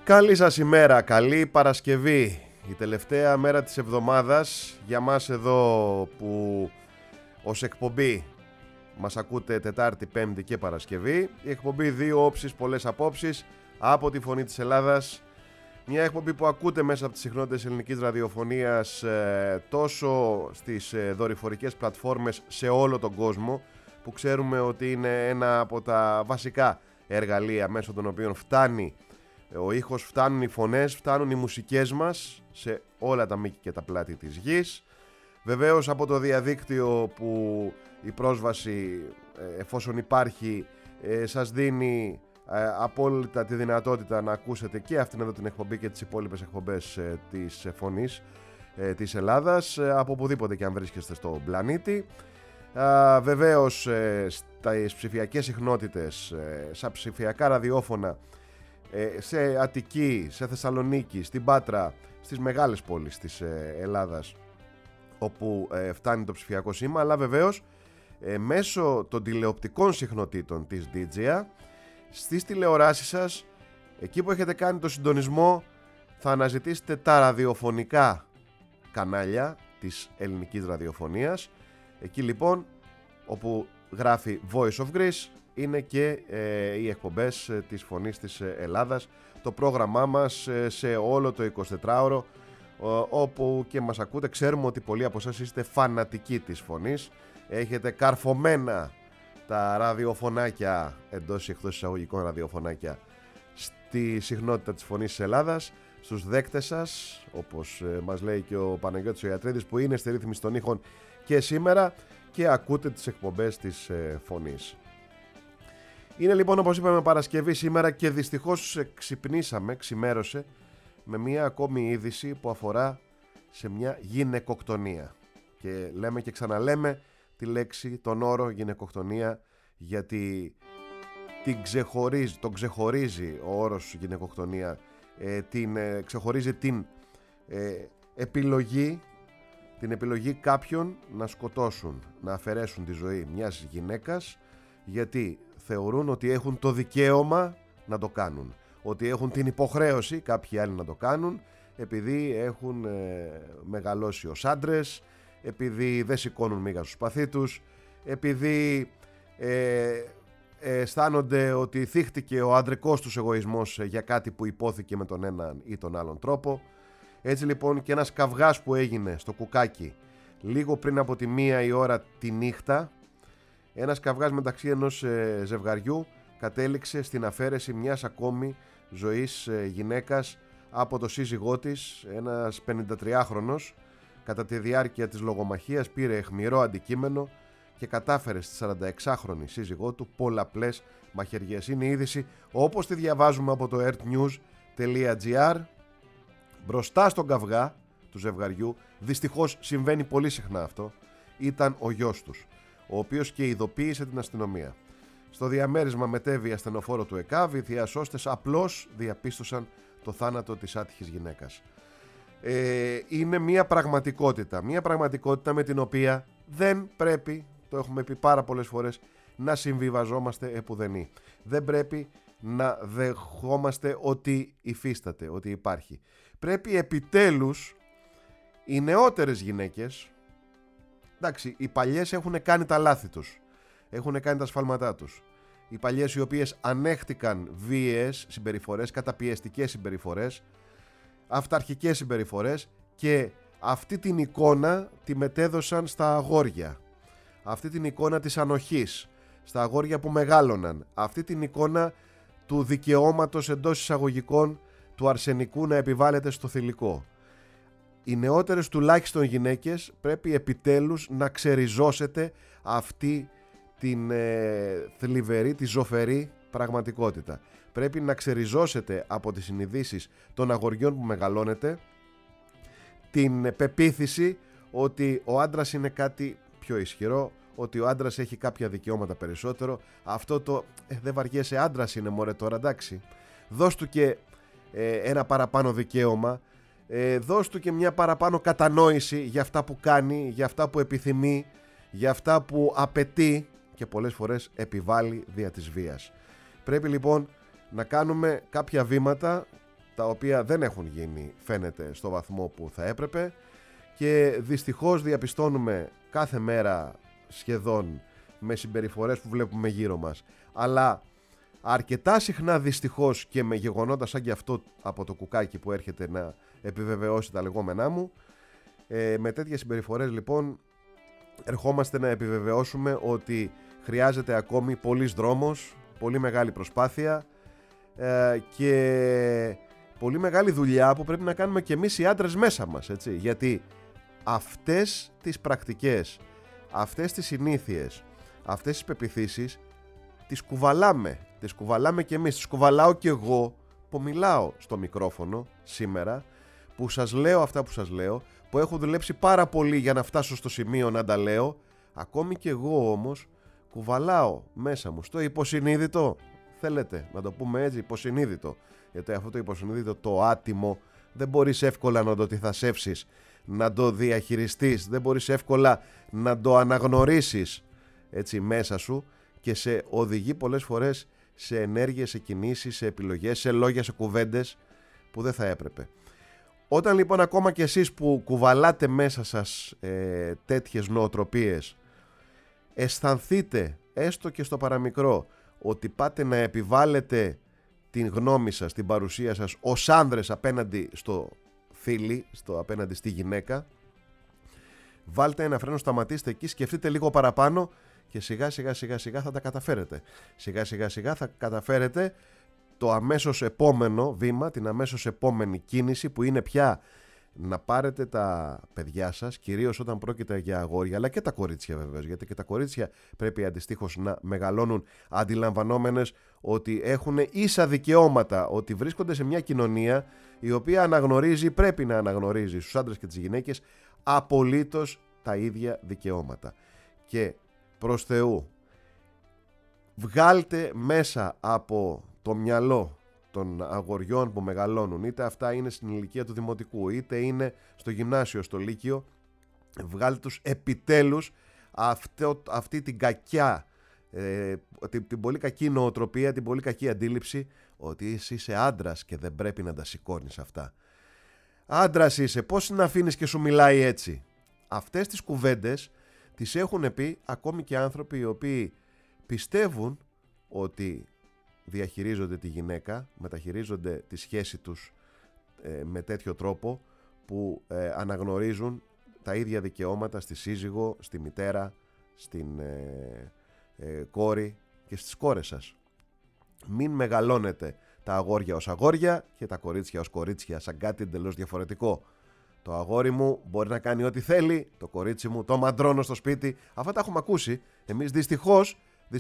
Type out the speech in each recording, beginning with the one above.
Καλή σας ημέρα, καλή Παρασκευή. Η τελευταία μέρα της εβδομάδας για μας εδώ που ως εκπομπή μας ακούτε Τετάρτη, Πέμπτη και Παρασκευή. Η εκπομπή δύο όψεις, πολλές απόψεις από τη Φωνή της Ελλάδας. Μια εκπομπή που ακούτε μέσα από τις συχνότητες ελληνικής ραδιοφωνίας τόσο στις δορυφορικές πλατφόρμες σε όλο τον κόσμο, που ξέρουμε ότι είναι ένα από τα βασικά εργαλεία μέσω των οποίων φτάνει ο ήχος, φτάνουν οι φωνές, φτάνουν οι μουσικές μας σε όλα τα μήκη και τα πλάτη της γης. Βεβαίως από το διαδίκτυο που η πρόσβαση, εφόσον υπάρχει, σας δίνει απόλυτα τη δυνατότητα να ακούσετε και αυτήν εδώ την εκπομπή και τις υπόλοιπες εκπομπές της Φωνής της Ελλάδας από οπουδήποτε και αν βρίσκεστε στο πλανήτη. Βεβαίως στις ψηφιακές συχνότητες, στα ψηφιακά ραδιόφωνα σε Αττική, σε Θεσσαλονίκη, στην Πάτρα, στις μεγάλες πόλεις της Ελλάδας όπου φτάνει το ψηφιακό σήμα, αλλά βεβαίως μέσω των τηλεοπτικών συχνοτήτων της DGA στις τηλεοράσεις σας, εκεί που έχετε κάνει το συντονισμό, θα αναζητήσετε τα ραδιοφωνικά κανάλια της ελληνικής ραδιοφωνίας. Εκεί λοιπόν όπου γράφει Voice of Greece είναι και οι εκπομπές της Φωνής της Ελλάδας, το πρόγραμμά μας σε όλο το 24ωρο όπου και μας ακούτε. Ξέρουμε ότι πολλοί από εσάς είστε φανατικοί της Φωνής, έχετε καρφωμένα τα ραδιοφωνάκια, εντός ή εκτός εισαγωγικών ραδιοφωνάκια, στη συχνότητα της Φωνής της Ελλάδας, στους δέκτες σας, όπως μας λέει και ο Παναγιώτης ο Ιατρίδης, που είναι στη ρύθμιση των ήχων και σήμερα και ακούτε τις εκπομπές της Φωνής. Είναι λοιπόν, όπως είπαμε, Παρασκευή σήμερα και δυστυχώς ξημέρωσε με μια ακόμη είδηση που αφορά σε μια γυναικοκτονία. Και λέμε και ξαναλέμε τη λέξη, τον όρο γυναικοκτονία, γιατί τον ξεχωρίζει ο όρος γυναικοκτονία, ξεχωρίζει την επιλογή κάποιων να σκοτώσουν, να αφαιρέσουν τη ζωή μιας γυναίκας, γιατί θεωρούν ότι έχουν το δικαίωμα να το κάνουν, ότι έχουν την υποχρέωση κάποιοι άλλοι να το κάνουν, επειδή έχουν μεγαλώσει ως άντρες, επειδή δεν σηκώνουν μύγα στο σπαθί τους, επειδή αισθάνονται ότι θύχτηκε ο ανδρικός τους εγωισμός για κάτι που υπόθηκε με τον έναν ή τον άλλον τρόπο. Έτσι λοιπόν και ένας καυγάς που έγινε στο Κουκάκι λίγο πριν από τη 1 η ώρα τη νύχτα, ένας καυγάς μεταξύ ενός ζευγαριού, κατέληξε στην αφαίρεση μιας ακόμη ζωής γυναίκας από το σύζυγό της. Ένας 53χρονος κατά τη διάρκεια της λογομαχίας πήρε αιχμηρό αντικείμενο και κατάφερε στη 46χρονη σύζυγό του πολλαπλές μαχαιριές. Είναι η είδηση όπως τη διαβάζουμε από το earthnews.gr. Μπροστά στον καυγά του ζευγαριού, δυστυχώς συμβαίνει πολύ συχνά αυτό, ήταν ο γιος τους, ο οποίος και ειδοποίησε την αστυνομία. Στο διαμέρισμα μετέβη ασθενοφόρο του ΕΚΑΒ, οι διασώστες απλώς διαπίστωσαν το θάνατο της άτυχης γυναίκας. Είναι μια πραγματικότητα με την οποία δεν πρέπει, το έχουμε πει πάρα πολλές φορές, να συμβιβαζόμαστε επουδενή. Δεν πρέπει να δεχόμαστε ότι υφίσταται, ότι υπάρχει. Πρέπει επιτέλους οι νεότερες γυναίκες, εντάξει, οι παλιές έχουν κάνει τα λάθη τους, έχουν κάνει τα σφάλματά τους. Οι παλιές οι οποίες ανέχτηκαν βίαιες συμπεριφορές, καταπιεστικές συμπεριφορές, αυταρχικές συμπεριφορές, και αυτή την εικόνα τη μετέδωσαν στα αγόρια. Αυτή την εικόνα της ανοχής στα αγόρια που μεγάλωναν. Αυτή την εικόνα του δικαιώματος εντός εισαγωγικών του αρσενικού να επιβάλλεται στο θηλυκό. Οι νεότερες τουλάχιστον γυναίκες πρέπει επιτέλους να ξεριζώσετε αυτή την θλιβερή, τη ζωφερή πραγματικότητα. Πρέπει να ξεριζώσετε από τις συνειδήσεις των αγοριών που μεγαλώνετε την πεποίθηση ότι ο άντρας είναι κάτι πιο ισχυρό, ότι ο άντρας έχει κάποια δικαιώματα περισσότερο. Αυτό το δεν βαριέσαι, άντρας είναι μωρέ τώρα, εντάξει. Δώσ' του και ένα παραπάνω δικαίωμα, δώσ' του και μια παραπάνω κατανόηση για αυτά που κάνει, για αυτά που επιθυμεί, για αυτά που απαιτεί και πολλές φορές επιβάλλει δια της βίας. Πρέπει λοιπόν να κάνουμε κάποια βήματα τα οποία δεν έχουν γίνει, φαίνεται, στο βαθμό που θα έπρεπε, και δυστυχώς διαπιστώνουμε κάθε μέρα σχεδόν, με συμπεριφορές που βλέπουμε γύρω μας, αλλά αρκετά συχνά δυστυχώς και με γεγονότα σαν και αυτό από το κουκάκι που έρχεται να επιβεβαιώσει τα λεγόμενά μου, με τέτοιες συμπεριφορές λοιπόν ερχόμαστε να επιβεβαιώσουμε ότι χρειάζεται ακόμη πολύς δρόμος, πολύ μεγάλη προσπάθεια και πολύ μεγάλη δουλειά που πρέπει να κάνουμε και εμείς οι άντρες μέσα μας, έτσι? Γιατί αυτές τις πρακτικές, αυτές τις συνήθειες, αυτές τις πεποιθήσεις τις κουβαλάμε και εμείς, τις κουβαλάω και εγώ που μιλάω στο μικρόφωνο σήμερα, που σας λέω αυτά που σας λέω, που έχω δουλέψει πάρα πολύ για να φτάσω στο σημείο να τα λέω. Ακόμη και εγώ όμως κουβαλάω μέσα μου στο υποσυνείδητο, θέλετε να το πούμε έτσι, υποσυνείδητο, γιατί αυτό το υποσυνείδητο, το άτιμο, δεν μπορείς εύκολα να το αντιθασεύσεις, να το διαχειριστείς, δεν μπορείς εύκολα να το αναγνωρίσεις έτσι μέσα σου, και σε οδηγεί πολλές φορές σε ενέργειες, σε κινήσεις, σε επιλογές, σε λόγια, σε κουβέντες που δεν θα έπρεπε. Όταν λοιπόν ακόμα και εσείς που κουβαλάτε μέσα σας τέτοιες νοοτροπίες αισθανθείτε έστω και στο παραμικρό ότι πάτε να επιβάλλετε την γνώμη σας, την παρουσία σας ως άνδρες απέναντι στο φίλι, απέναντι στη γυναίκα, βάλτε ένα φρένο, σταματήστε εκεί, σκεφτείτε λίγο παραπάνω και σιγά σιγά θα τα καταφέρετε. Σιγά σιγά θα καταφέρετε το αμέσως επόμενο βήμα, την αμέσως επόμενη κίνηση, που είναι πια να πάρετε τα παιδιά σας, κυρίως όταν πρόκειται για αγόρια, αλλά και τα κορίτσια βεβαίως, γιατί και τα κορίτσια πρέπει αντιστοίχως να μεγαλώνουν αντιλαμβανόμενες ότι έχουν ίσα δικαιώματα, ότι βρίσκονται σε μια κοινωνία η οποία αναγνωρίζει, πρέπει να αναγνωρίζει στους άντρες και τις γυναίκες απολύτως τα ίδια δικαιώματα. Και προς Θεού, βγάλτε μέσα από το μυαλό των αγοριών που μεγαλώνουν, είτε αυτά είναι στην ηλικία του δημοτικού, είτε είναι στο γυμνάσιο, στο λύκειο, βγάλτε τους επιτέλους αυτή την κακιά, την πολύ κακή νοοτροπία, την πολύ κακή αντίληψη ότι εσύ είσαι άντρας και δεν πρέπει να τα σηκώνεις αυτά. Άντρας είσαι, πώς να αφήνεις και σου μιλάει έτσι? Αυτές τις κουβέντες τις έχουν πει ακόμη και άνθρωποι οι οποίοι πιστεύουν ότι διαχειρίζονται τη γυναίκα, μεταχειρίζονται τη σχέση τους με τέτοιο τρόπο που αναγνωρίζουν τα ίδια δικαιώματα στη σύζυγο, στη μητέρα, στην κόρη και στις κόρες σας. Μην μεγαλώνετε τα αγόρια ως αγόρια και τα κορίτσια ως κορίτσια σαν κάτι εντελώς διαφορετικό. Το αγόρι μου μπορεί να κάνει ό,τι θέλει, το κορίτσι μου το μαντρώνω στο σπίτι. Αυτά τα έχουμε ακούσει εμείς δυστυχώς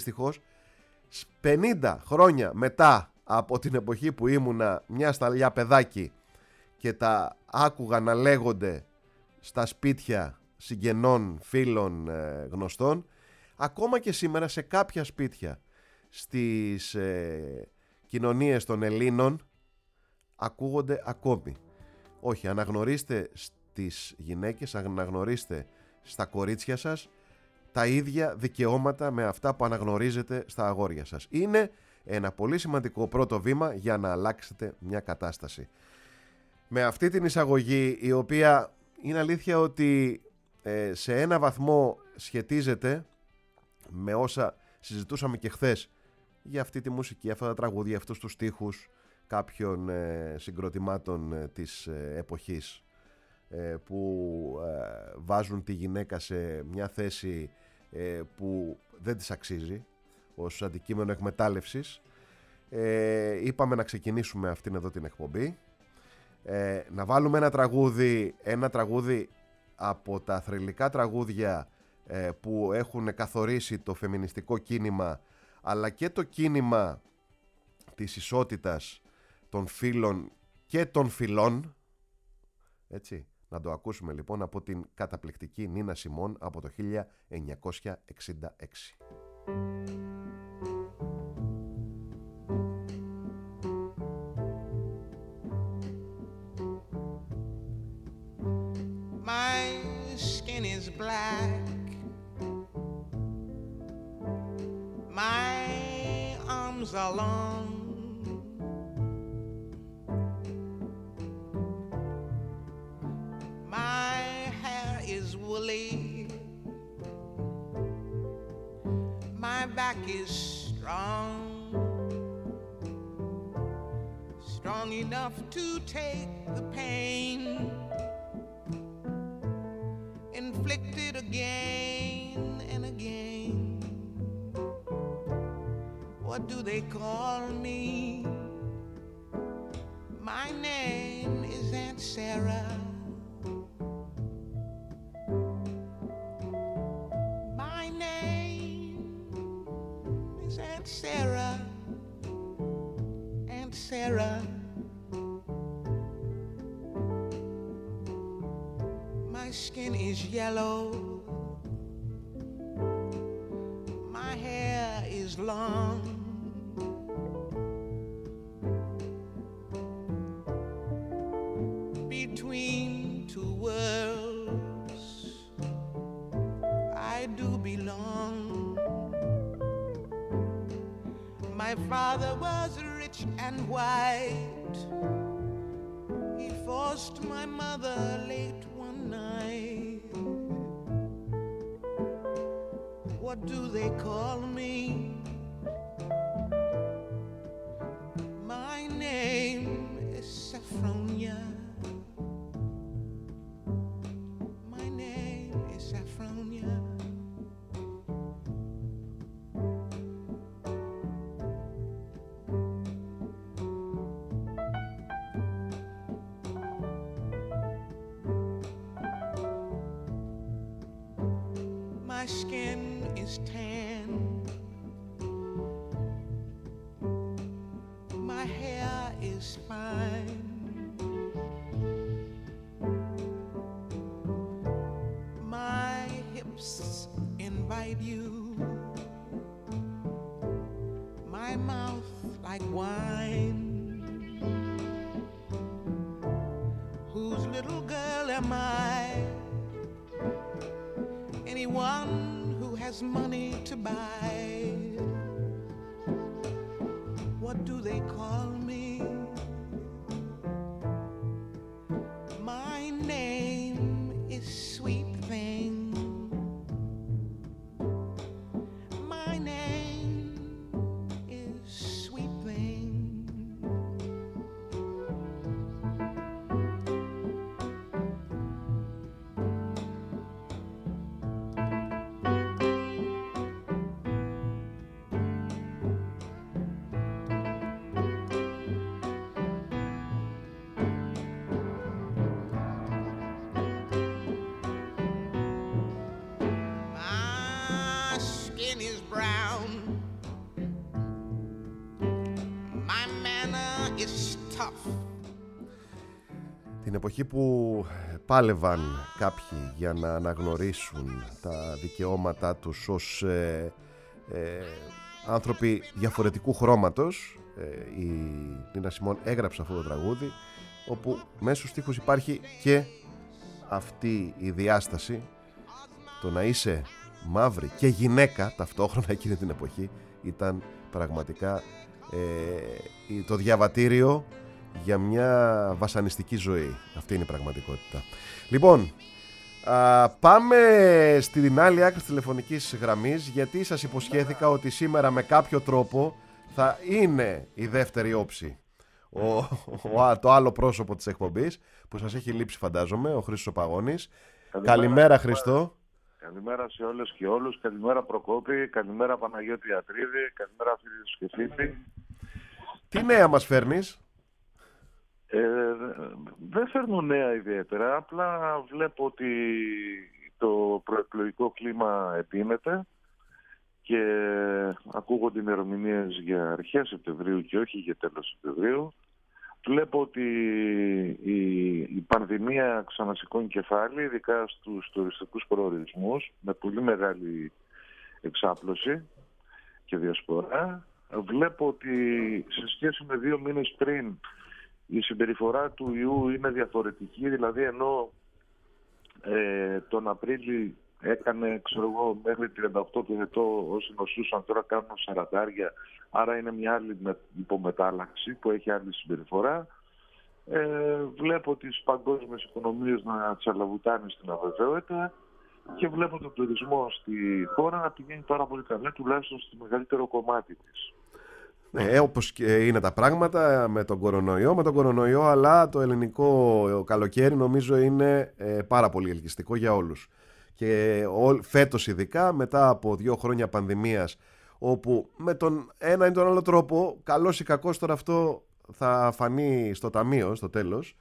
50 χρόνια μετά από την εποχή που ήμουνα μια σταλιά παιδάκι και τα άκουγα να λέγονται στα σπίτια συγγενών, φίλων, γνωστών. Ακόμα και σήμερα σε κάποια σπίτια στις κοινωνίες των Ελλήνων ακούγονται ακόμη. Όχι, αναγνωρίστε στις γυναίκες, αναγνωρίστε στα κορίτσια σας τα ίδια δικαιώματα με αυτά που αναγνωρίζετε στα αγόρια σας. Είναι ένα πολύ σημαντικό πρώτο βήμα για να αλλάξετε μια κατάσταση. Με αυτή την εισαγωγή, η οποία είναι αλήθεια ότι σε ένα βαθμό σχετίζεται με όσα συζητούσαμε και χθες για αυτή τη μουσική, αυτά τα τραγούδια, αυτούς τους στίχους κάποιων συγκροτημάτων της εποχής που βάζουν τη γυναίκα σε μια θέση που δεν της αξίζει ως αντικείμενο εκμετάλλευσης. Είπαμε να ξεκινήσουμε αυτήν εδώ την εκπομπή, να βάλουμε ένα τραγούδι από τα θρυλικά τραγούδια που έχουν καθορίσει το φεμινιστικό κίνημα, αλλά και το κίνημα της ισότητας των φίλων και των φιλών, έτσι. Να το ακούσουμε λοιπόν από την καταπληκτική Νίνα Σιμών από το 1966. My skin is black, my arms are long, back is strong, strong enough to take the pain inflicted again and again. What do they call me? My name is Aunt Sarah. My name is Aunt Sarah. Aunt Sarah. My skin is yellow. My hair is long. Between two worlds, I do belong. My father was rich and white. He forced my mother late one night. What do they call me? My name is Saffronia. My name is Saffronia. My skin is tan. My hair is fine. My hips invite you. My mouth like wine. Whose little girl am I? Anyone who has money to buy. What do they call me? My name is Sweet Thing. My name is Sweet Thing. My skin is brown. My manner is tough. Την εποχή που πάλευαν κάποιοι για να αναγνωρίσουν τα δικαιώματά τους ως άνθρωποι διαφορετικού χρώματος, η Νίνα Σιμών έγραψε αυτό το τραγούδι, όπου μέσα στους στίχους υπάρχει και αυτή η διάσταση, το να είσαι μαύρη και γυναίκα ταυτόχρονα εκείνη την εποχή ήταν πραγματικά το διαβατήριο για μια βασανιστική ζωή. Αυτή είναι η πραγματικότητα. Λοιπόν, πάμε στην άλλη άκρη της τηλεφωνικής γραμμής, γιατί σας υποσχέθηκα ότι σήμερα με κάποιο τρόπο θα είναι η δεύτερη όψη, το άλλο πρόσωπο της εκπομπής που σας έχει λείψει, φαντάζομαι, ο Χρήστος ο Παγώνης. Καλημέρα Χρήστο. Καλημέρα σε όλες και όλους. Καλημέρα Προκόπη. Καλημέρα Παναγιώτη Ατρίδη. Καλημέρα φίλοι και φίλοι. Τι νέα μας φέρνεις? Δεν φέρνω νέα ιδιαίτερα. Απλά βλέπω ότι το προεκλογικό κλίμα επίνεται και ακούγονται ημερομηνίες για αρχές Σεπτεμβρίου και όχι για τέλος Σεπτεμβρίου. Βλέπω ότι η πανδημία ξανασηκώνει κεφάλι, ειδικά στους τουριστικούς προορισμούς, με πολύ μεγάλη εξάπλωση και διασπορά. Βλέπω ότι σε σχέση με 2 μήνες πριν η συμπεριφορά του ιού είναι διαφορετική, δηλαδή ενώ τον Απρίλη έκανε, ξέρω εγώ, μέχρι 38% όσοι νοσούσαν, τώρα κάνουν 40, άρα είναι μια άλλη υπομετάλλαξη που έχει άλλη συμπεριφορά. Βλέπω τις παγκόσμιες οικονομίες να τσαλαβουτάνε στην αβεβαιότητα και βλέπω τον τουρισμό στη χώρα να πηγαίνει πάρα πολύ καλά, τουλάχιστον στο μεγαλύτερο κομμάτι της. Όπως και είναι τα πράγματα με τον κορονοϊό, αλλά το ελληνικό καλοκαίρι νομίζω είναι πάρα πολύ ελκυστικό για όλους. Και φέτος ειδικά, μετά από 2 χρόνια πανδημίας, όπου με τον ένα ή τον άλλο τρόπο, καλός ή κακός, τώρα αυτό θα φανεί στο ταμείο στο τέλος,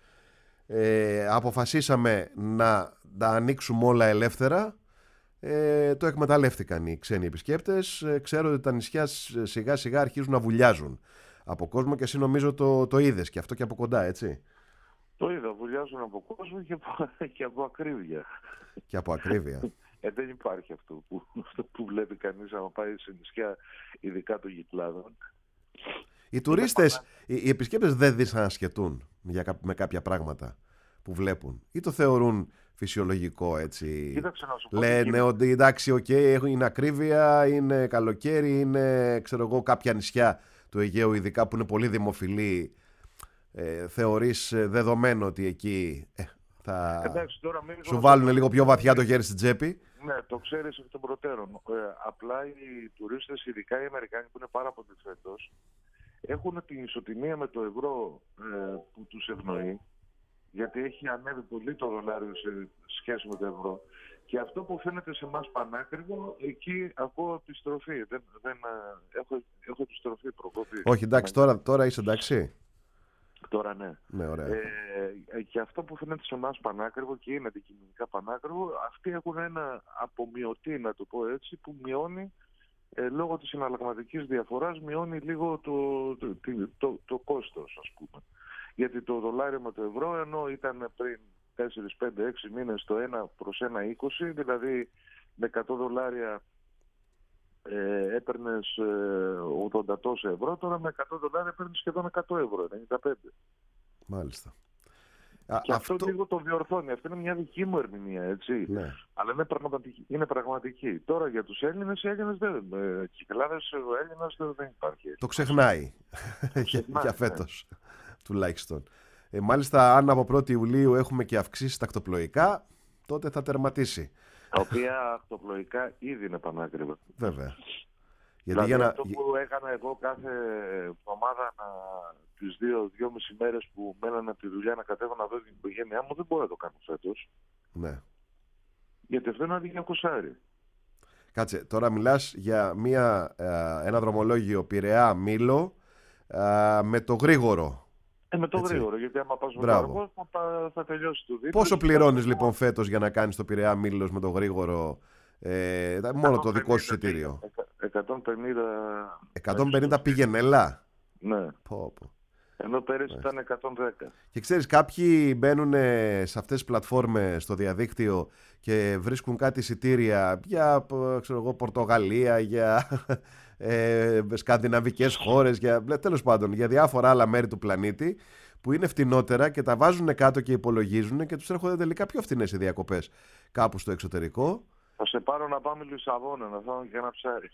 αποφασίσαμε να τα ανοίξουμε όλα ελεύθερα. Το εκμεταλλεύτηκαν οι ξένοι επισκέπτες. Ξέρω ότι τα νησιά σιγά σιγά αρχίζουν να βουλιάζουν από κόσμο, και εσύ νομίζω το είδες και αυτό και από κοντά, έτσι? Το είδα, βουλιάζουν από κόσμο και από ακρίβεια. Και από ακρίβεια. Δεν υπάρχει αυτό που βλέπει κανείς άμα πάει σε νησιά, ειδικά των Κυκλάδων. Οι τουρίστες, οι επισκέπτες δεν δυσανασχετούν με κάποια πράγματα που βλέπουν, ή το θεωρούν φυσιολογικό, έτσι? Κοίταξε να σου πω. Λένε ότι εντάξει, είναι ακρίβεια, είναι καλοκαίρι, είναι, ξέρω εγώ, κάποια νησιά του Αιγαίου ειδικά που είναι πολύ δημοφιλή, θεωρείς δεδομένο ότι εκεί θα Εντάξει, τώρα σου βάλουν λίγο πιο βαθιά το χέρι στην τσέπη? Ναι, το ξέρεις εκ των προτέρων. Απλά οι τουρίστες, ειδικά οι Αμερικάνοι που είναι πάρα πολύ φέτος, έχουν την ισοτιμία με το ευρώ που τους ευνοεί, γιατί έχει ανέβει πολύ το δολάριο σε σχέση με το ευρώ. Και αυτό που φαίνεται σε εμάς πανάκριβο, εκεί ακούω επιστροφή. Έχω επιστροφή, προκοπή. Όχι, εντάξει, τώρα είσαι εντάξει. Τώρα ναι. Ναι, ωραία. Και αυτό που φαίνεται σε εμάς πανάκριβο και είναι αντικειμενικά πανάκριβο, αυτοί έχουν ένα απομειωτή, να το πω έτσι, που μειώνει, λόγω της συναλλαγματικής διαφοράς, μειώνει λίγο το κόστος, ας πούμε. Γιατί το δολάριο με το ευρώ, ενώ ήταν πριν 4, 5, 6 μήνες το 1/1,20, δηλαδή με 100 δολάρια έπαιρνες 80 τόσα ευρώ, τώρα με 100 δολάρια έπαιρνες σχεδόν 100 ευρώ, 95. Μάλιστα. Και αυτό λίγο το διορθώνει. Αυτή είναι μια δική μου ερμηνεία, έτσι. Ναι. Αλλά είναι πραγματική. Τώρα για τους Έλληνες, οι Έλληνες δεν. Κυκλάδες, ο Έλληνας δεν υπάρχει. Το ξεχνάει. Για φέτος, τουλάχιστον. Μάλιστα, αν από 1η Ιουλίου έχουμε και αυξήσεις τακτοπλοϊκά, τότε θα τερματίσει. Τα οποία ακτοπλοϊκά ήδη είναι πανάκριβα. Βέβαια. Δηλαδή αυτό που έκανα εγώ κάθε εβδομάδα, τις 2-2,5 μέρες που μένανε από τη δουλειά να κατέβω να δω την οικογένειά μου, δεν μπορώ να το κάνω φέτος. Ναι. Γιατί αυτό είναι 200. Κάτσε, τώρα μιλάς για ένα δρομολόγιο Πειραιά-Μήλο με το γρήγορο. Με το γρήγορο, γιατί άμα πας με το αργό θα τελειώσει το δίπλα. Πόσο πληρώνεις λοιπόν φέτος για να κάνεις το Πειραιά-Μήλος με το γρήγορο, μόνο το δικό σου εισιτήριο? 150 πήγαινε έλα. Ναι. Πω. Ενώ πέρυσι ήταν 110. Και ξέρεις, κάποιοι μπαίνουν σε αυτές τις πλατφόρμες στο διαδίκτυο και βρίσκουν κάτι εισιτήρια για, ξέρω εγώ, Πορτογαλία, για σκανδιναβικές χώρες, τέλος πάντων για διάφορα άλλα μέρη του πλανήτη που είναι φτηνότερα, και τα βάζουν κάτω και υπολογίζουν και τους έρχονται τελικά πιο φθηνές οι διακοπές κάπου στο εξωτερικό. Θα σε πάρω να πάμε Λισαβόνα να φάμε και ένα ψάρι.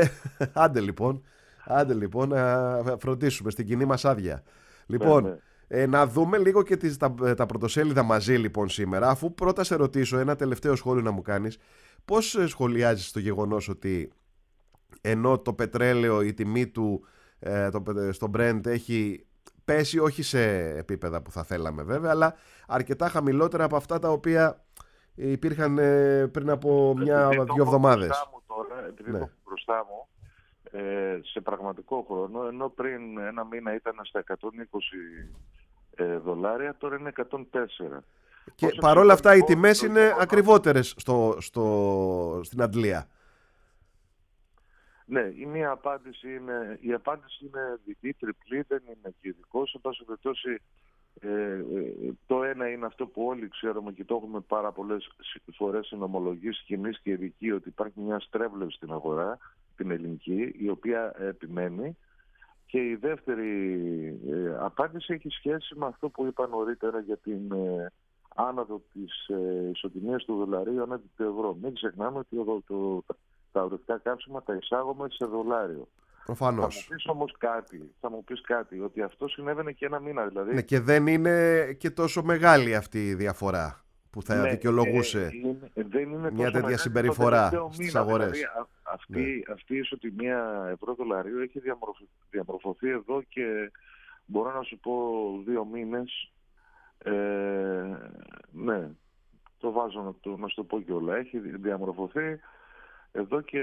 Άντε λοιπόν να φροντίσουμε στην κοινή μας άδεια. Λοιπόν, να δούμε λίγο και τα πρωτοσέλιδα μαζί λοιπόν σήμερα. Αφού πρώτα σε ρωτήσω ένα τελευταίο σχόλιο να μου κάνεις, πώς σχολιάζεις το γεγονός ότι ενώ το πετρέλαιο, η τιμή του στο Brent έχει πέσει, όχι σε επίπεδα που θα θέλαμε βέβαια, αλλά αρκετά χαμηλότερα από αυτά τα οποία υπήρχαν πριν από 1-2 εβδομάδες. Επειδή το έχω μπροστά μου, σε πραγματικό χρόνο, ενώ πριν ένα μήνα ήταν στα 120 δολάρια, τώρα είναι 104. Και παρόλα αυτά οι τιμές είναι ακριβότερες στην Αντλία. Ναι, η απάντηση είναι δική, τριπλή, δεν είναι και ειδικός. Εν πάση περιπτώσει, το ένα είναι αυτό που όλοι ξέρουμε και το έχουμε πάρα πολλές φορές συνομολογήσει και εμείς και ειδικοί, ότι υπάρχει μια στρέβλευση στην αγορά, την ελληνική, η οποία επιμένει. Και η δεύτερη απάντηση έχει σχέση με αυτό που είπα νωρίτερα για την άνοδο της ισοτιμίας του δολαρίου ανά του ευρώ. Μην ξεχνάμε ότι τα ορεικτά καύσιμα τα εισάγουμε σε δολάριο. Προφανώς. Θα μου πεις κάτι, ότι αυτό συνέβαινε και ένα μήνα δηλαδή. Ναι, και δεν είναι και τόσο μεγάλη αυτή η διαφορά που θα δικαιολογούσε δεν είναι μια τέτοια μεγάλη συμπεριφορά στις αγορές. Δηλαδή, αυτή η ισοτιμία ευρώ-δολαρίου έχει διαμορφωθεί εδώ και μπορώ να σου πω 2 μήνες. Ναι, το βάζω να σου το πω και όλα. Έχει διαμορφωθεί εδώ και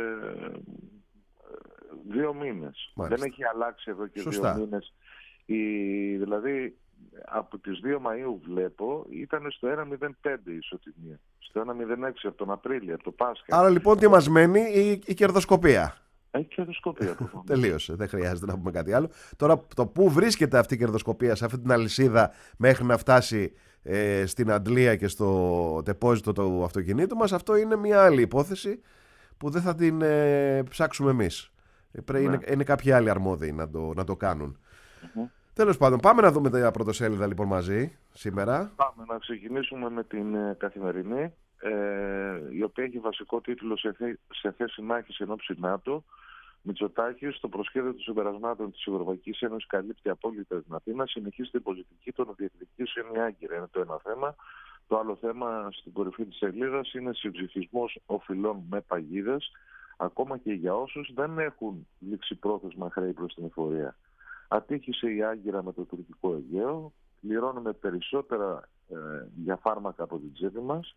2 μήνες. Μάλιστα. Δεν έχει αλλάξει εδώ και Σωστά. 2 μήνες. Δηλαδή από τις 2 Μαΐου βλέπω ήταν στο 1,05 η ισοτιμία. Στο 1,06 από τον Απρίλιο, από το Πάσχα. Άρα λοιπόν τι μας μένει? Η κερδοσκοπία. Έχει κερδοσκοπία. Τελείωσε, δεν χρειάζεται να πούμε κάτι άλλο. Τώρα το πού βρίσκεται αυτή η κερδοσκοπία σε αυτή την αλυσίδα μέχρι να φτάσει στην αντλία και στο τεπόζιτο του αυτοκινήτου μας, αυτό είναι μια άλλη υπόθεση που δεν θα την ψάξουμε εμείς. Είναι κάποιοι άλλοι αρμόδιοι να το κάνουν. Τέλος πάντων, πάμε να δούμε τα πρωτοσέλιδα λοιπόν μαζί σήμερα. Πάμε να ξεκινήσουμε με την Καθημερινή, η οποία έχει βασικό τίτλο «Σε θέση μάχης ενόψει ΝΑΤΟ». Μητσοτάκης, στο προσχέδιο των συμπερασμάτων της Ευρωπαϊκής Ένωσης καλύπτει απόλυτα την Αθήνα, συνεχίζει την πολιτική των διεκδικήσεων η Άγκυρα. Είναι το ένα θέμα. Το άλλο θέμα στην κορυφή της σελίδας είναι συμψηφισμός οφειλών με παγίδες, ακόμα και για όσους δεν έχουν ληξιπρόθεσμα χρέη προς την εφορία. Ατύχησε η Άγκυρα με το τουρκικό Αιγαίο, πληρώνουμε περισσότερα για φάρμακα από την τσέπη μας,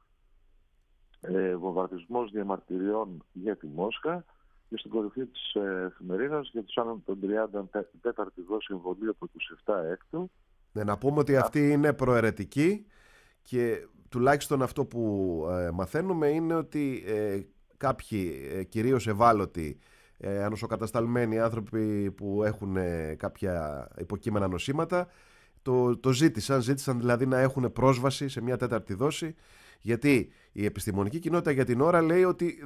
βομβαρδισμός διαμαρτυριών για τη Μόσχα και στην κορυφή της εφημερίδας για τους άνω των 30 τέταρτη δόση εμβολίου από 27 έκτου. Ναι, να πούμε ότι αυτή είναι προαιρετική και τουλάχιστον αυτό που μαθαίνουμε είναι ότι κάποιοι κυρίως ευάλωτοι, ανοσοκατασταλμένοι άνθρωποι που έχουν κάποια υποκείμενα νοσήματα το ζήτησαν δηλαδή να έχουν πρόσβαση σε μια τέταρτη δόση, γιατί η επιστημονική κοινότητα για την ώρα λέει ότι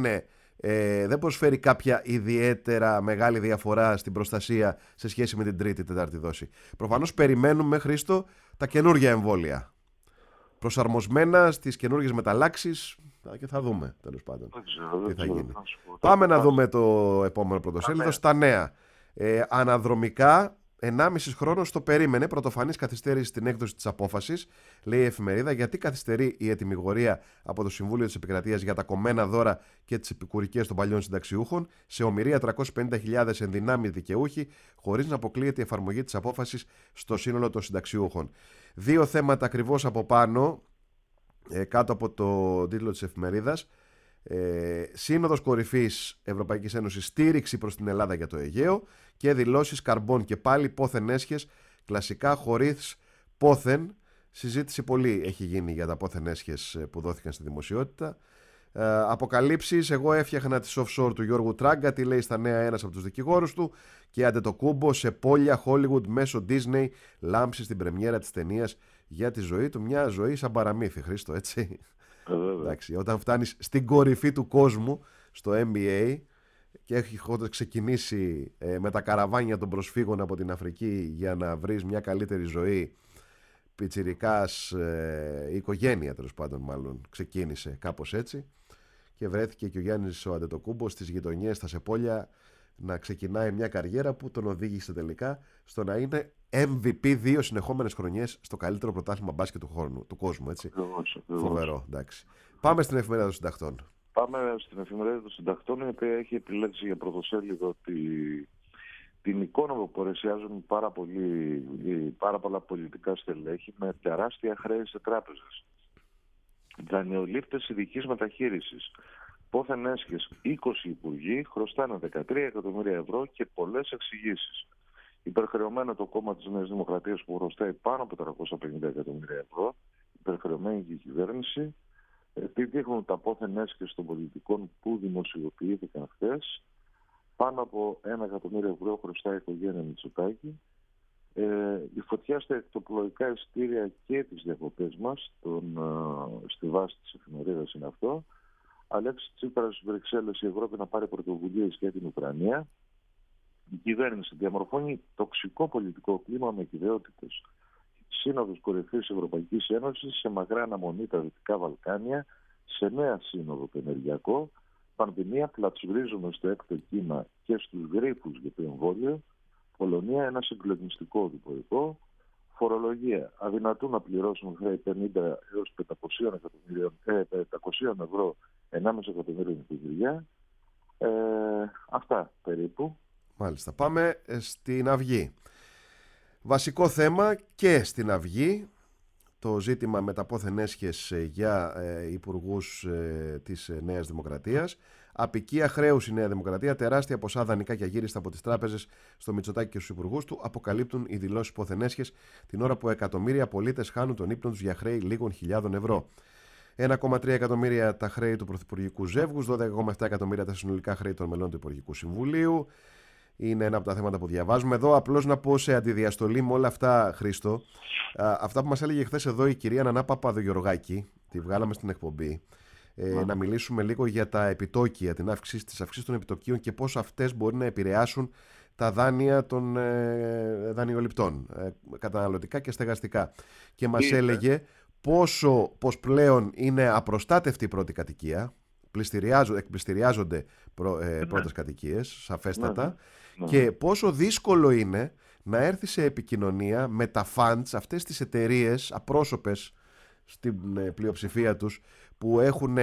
δεν προσφέρει κάποια ιδιαίτερα μεγάλη διαφορά στην προστασία σε σχέση με την τρίτη τέταρτη δόση. Προφανώς περιμένουμε, Χρήστο, τα καινούργια εμβόλια προσαρμοσμένα στις καινούργιες μεταλλάξεις και θα δούμε τέλος πάντων τι θα γίνει. Πάμε να δούμε το επόμενο πρωτοσέλιδο στα νέα. Αναδρομικά 1,5 χρόνο το περίμενε. Πρωτοφανής καθυστέρηση στην έκδοση της απόφασης, λέει η εφημερίδα. Γιατί καθυστερεί η ετυμηγορία από το Συμβούλιο της Επικρατείας για τα κομμένα δώρα και τις επικουρικές των παλιών συνταξιούχων? Σε ομηρία 350.000 ενδυνάμει δικαιούχοι, χωρίς να αποκλείεται η εφαρμογή της απόφασης στο σύνολο των συνταξιούχων. 2 θέματα ακριβώς από πάνω, κάτω από το τίτλο της εφημερίδας. Σύνοδος κορυφής Ευρωπαϊκής Ένωσης, στήριξη προς την Ελλάδα για το Αιγαίο, και δηλώσεις Καρμπών και πάλι πόθεν έσχες, κλασικά χωρίς πόθεν. Συζήτηση πολύ έχει γίνει για τα πόθεν έσχες που δόθηκαν στη δημοσιότητα. Αποκαλύψεις, εγώ έφτιαχνα τις offshore του Γιώργου Τράγκα, τι λέει στα νέα ένας από τους δικηγόρους του, και Αντετοκούμπο σε πόλια Hollywood μέσω Disney λάμψη στην πρεμιέρα της ταινίας για τη ζωή του. Μια ζωή σαν παραμύθι, Χρήστο, έτσι. Εντάξει, όταν φτάνεις στην κορυφή του κόσμου στο NBA και έχοντας ξεκινήσει με τα καραβάνια των προσφύγων από την Αφρική για να βρεις μια καλύτερη ζωή, πιτσιρικάς, η οικογένεια τέλος πάντων μάλλον ξεκίνησε κάπως έτσι, και βρέθηκε και ο Γιάννης ο Αντετοκούμπος στις γειτονιές, στα Σεπόλια, να ξεκινάει μια καριέρα που τον οδήγησε τελικά στο να είναι MVP 2 συνεχόμενες χρονιές στο καλύτερο πρωτάθλημα μπάσκετ του κόσμου, έτσι. Φοβερό, εντάξει. Πάμε στην εφημερίδα των συντακτών. Πάμε στην εφημερίδα των συντακτών, η οποία έχει επιλέξει για πρωτοσέλιδο την εικόνα που παρουσιάζουν πάρα πολλά πολιτικά στελέχη με τεράστια χρέη σε τράπεζες. Δανειολήπτες ειδικής μεταχείρισης. Πόθεν έσχες 20 υπουργοί χρωστάνε 13 εκατομμύρια ευρώ και πολλές εξηγήσεις. Υπερχρεωμένο το κόμμα της Νέας Δημοκρατίας που χρωστάει πάνω από 450 εκατομμύρια ευρώ. Υπερχρεωμένη και η κυβέρνηση. Τι δείχνουν τα πόθεν έσχες των πολιτικών που δημοσιοποιήθηκαν χθες? Πάνω από 1 εκατομμύριο ευρώ χρωστάει η οικογένεια Μητσοτάκη. Η φωτιά στα εκτοπλοϊκά εισιτήρια και τις διακοπές μας, στη βάση της εφημερίδας είναι αυτό. Αλέξη Τσίπρας στις Βρυξέλλες, η Ευρώπη να πάρει πρωτοβουλίες για την Ουκρανία. Η κυβέρνηση διαμορφώνει τοξικό πολιτικό κλίμα με κυβερνότητες. Σύνοδος κορυφής Ευρωπαϊκής Ένωσης σε μακρά αναμονή τα Δυτικά Βαλκάνια, σε νέα σύνοδο το ενεργειακό. Πανδημία, πλατσουρίζουμε στο έκτο κύμα και στους γρίφους για το εμβόλιο. Πολωνία, ένα συγκλονιστικό διπολικό. φορολογία. Αδυνατούν να πληρώσουν χρέη 50 έως 500 ευρώ 1,5 εκατομμύριο νοικοκυριά. Αυτά περίπου. Μάλιστα. Πάμε στην Αυγή. Βασικό θέμα και στην Αυγή, το ζήτημα με τα πόθεν έσχες για υπουργούς της Νέας Δημοκρατίας. Απικία χρέους η Νέα Δημοκρατία, τεράστια ποσά δανεικά και αγύριστα από τις τράπεζες στο Μητσοτάκη και στους υπουργούς του, αποκαλύπτουν οι δηλώσεις πόθεν έσχες την ώρα που εκατομμύρια πολίτες χάνουν τον ύπνο τους για χρέη λίγων χιλιάδων ευρώ. 1,3 εκατομμύρια τα χρέη του Πρωθυπουργικού Ζεύγους, 12,7 εκατομμύρια τα συνολικά χρέη των μελών του Υπουργικού Συμβουλίου. Είναι ένα από τα θέματα που διαβάζουμε. Εδώ απλώς να πω σε αντιδιαστολή με όλα αυτά, Χρήστο, αυτά που μας έλεγε χθες εδώ η κυρία Νανά Παπαδογεωργάκη, τη βγάλαμε στην εκπομπή, να μιλήσουμε λίγο για τα επιτόκια, τις αυξήσεις των επιτοκίων και πώς αυτές μπορεί να επηρεάσουν τα δάνεια των δανειοληπτών, καταναλωτικά και στεγαστικά. Και μας έλεγε πως πλέον είναι απροστάτευτη η πρώτη κατοικία, εκπληστηριάζονται πρώτες κατοικίες, σαφέστατα, και πόσο δύσκολο είναι να έρθει σε επικοινωνία με τα funds, αυτές τις εταιρείες απρόσωπες στην πλειοψηφία τους, που έχουν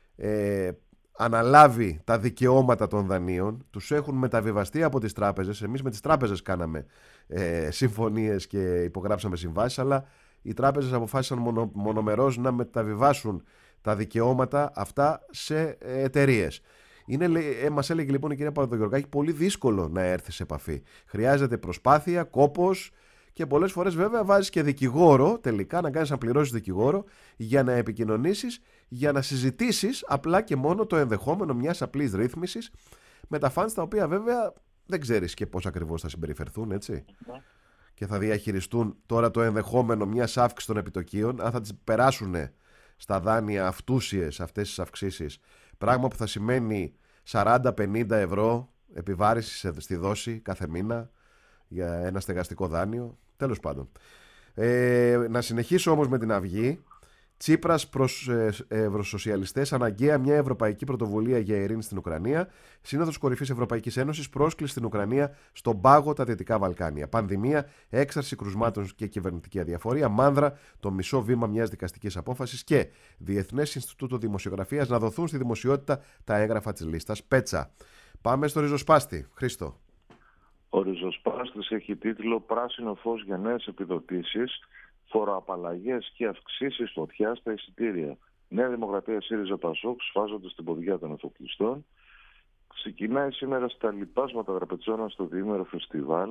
αναλάβει τα δικαιώματα των δανείων, τους έχουν μεταβιβαστεί από τις τράπεζες. Εμείς με τις τράπεζες κάναμε συμφωνίες και υπογράψαμε συμβάσεις, αλλά οι τράπεζες αποφάσισαν μονομερώς να μεταβιβάσουν τα δικαιώματα αυτά σε εταιρείες. Μας έλεγε λοιπόν η κυρία Παπαδογεωργάκη, πολύ δύσκολο να έρθει σε επαφή. Χρειάζεται προσπάθεια, κόπος και πολλές φορές βέβαια βάζεις και δικηγόρο, τελικά να κάνεις να πληρώσεις δικηγόρο για να επικοινωνήσεις, για να συζητήσεις απλά και μόνο το ενδεχόμενο μιας απλής ρύθμισης με τα funds, τα οποία βέβαια δεν ξέρεις και πώς ακριβώς θα συμπεριφερθούν, έτσι. Και θα διαχειριστούν τώρα το ενδεχόμενο μιας αύξησης των επιτοκίων, αν θα τις περάσουν στα δάνεια αυτούσιες αυτές τις αυξήσεις, πράγμα που θα σημαίνει 40-50 ευρώ επιβάρηση στη δόση κάθε μήνα για ένα στεγαστικό δάνειο. Τέλος πάντων. Να συνεχίσω όμως με την Αυγή. Τσίπρας προς ευρωσοσιαλιστές, αναγκαία μια ευρωπαϊκή πρωτοβουλία για ειρήνη στην Ουκρανία. Σύνοδος κορυφής Ευρωπαϊκής Ένωσης, πρόσκληση στην Ουκρανία στον πάγο τα Δυτικά Βαλκάνια. Πανδημία, έξαρση κρουσμάτων και κυβερνητική αδιαφορία. Μάνδρα, το μισό βήμα μιας δικαστικής απόφασης. Και Διεθνές Ινστιτούτο Δημοσιογραφίας να δοθούν στη δημοσιότητα τα έγγραφα της λίστας Πέτσα. Πάμε στο ριζοσπάστη. Χρήστο. Ο ριζοσπάστης έχει τίτλο «Πράσινο φως για νέες επιδοτήσεις, φοροαπαλλαγές και αυξήσεις φωτιά στα εισιτήρια. Νέα Δημοκρατία, ΣΥΡΙΖΑ, ΠΑΣΟΚ σφάζονται στην ποδιά των εφοπλιστών». Ξεκινάει σήμερα στα λοιπάσματα Τραπετσόνα στο διήμερο φεστιβάλ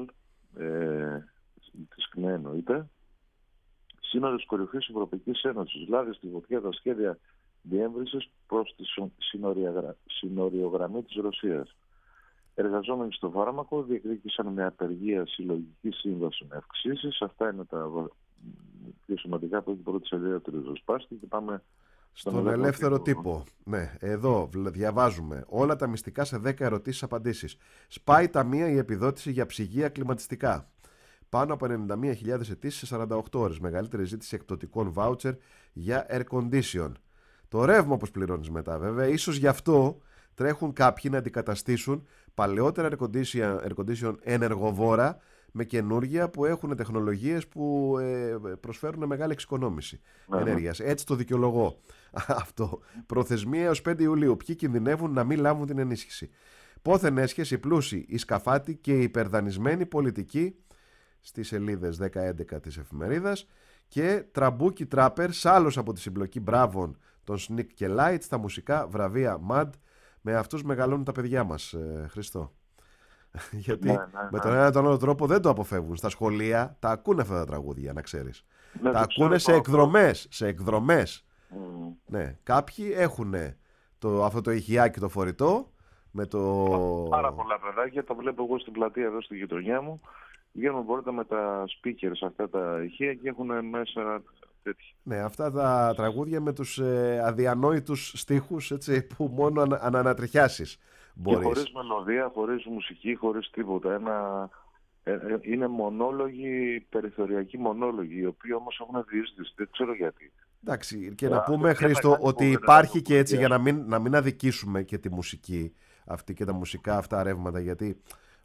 της ΚΝΕ, εννοείται. Σύνοδος κορυφής Ευρωπαϊκής Ένωσης λάδι στη φωτιά τα σχέδια διέμβρησης προς τη συνοριογραμμή της Ρωσίας. Εργαζόμενοι στο φάρμακο διεκδίκησαν με απεργία συλλογική σύμβαση με αυξήσεις. Αυτά είναι τα πιο σημαντικά που έχει πρώτη σελίδα του ριζοσπάστη. Και πάμε στον ελεύθερο τύπο. Ναι, εδώ διαβάζουμε όλα τα μυστικά σε 10 ερωτήσεις-απαντήσεις. Σπάει ταμεία η επιδότηση για ψυγεία κλιματιστικά. Πάνω από 91.000 αιτήσεις σε 48 ώρες. Μεγαλύτερη ζήτηση εκπτωτικών βάουτσερ για air condition. Το ρεύμα όπως πληρώνεις μετά, βέβαια, ίσως γι' αυτό τρέχουν κάποιοι να αντικαταστήσουν παλαιότερα air condition ενεργοβόρα με καινούργια που έχουν τεχνολογίες που προσφέρουν μεγάλη εξοικονόμηση ενέργειας. Έτσι το δικαιολογώ αυτό. Προθεσμία έως 5 Ιουλίου. Ποιοι κινδυνεύουν να μην λάβουν την ενίσχυση. Πόθεν έσχες, οι πλούσιοι, οι σκαφάτοι και οι υπερδανισμένοι πολιτικοί, στις σελίδες 10-11 της εφημερίδας. Και τραμπούκι τράπερ, άλλος από τη συμπλοκή μπράβων των Snick και Light στα μουσικά βραβεία MAD. Με αυτούς μεγαλώνουν τα παιδιά μας, Χριστό. Γιατί με τον ένα ή τον άλλο τρόπο δεν το αποφεύγουν. Στα σχολεία τα ακούνε αυτά τα τραγούδια, να ξέρεις. Τα ακούνε σε εκδρομές. Ναι, κάποιοι έχουν αυτό το ηχιάκι το φορητό με το... Πάρα πολλά παιδάκια, τα βλέπω εγώ στην πλατεία εδώ στη γειτονιά μου. Βγαίνουν μπορείτε με τα speakers αυτά τα ηχεία και έχουν μέσα τέτοια. Ναι, αυτά τα τραγούδια με τους αδιανόητους στίχους, έτσι, που μόνο ανατριχιάσεις μπορείς. Και χωρίς μελωδία, χωρίς μουσική, χωρίς τίποτα. Είναι μονόλογοι, περιθωριακοί μονόλογοι, οι οποίοι όμως έχουν διείσδυση. Δεν ξέρω γιατί. Εντάξει, και να πούμε, Χρήστο, ότι υπάρχει και έτσι για να μην αδικήσουμε και τη μουσική αυτή και τα μουσικά αυτά ρεύματα, γιατί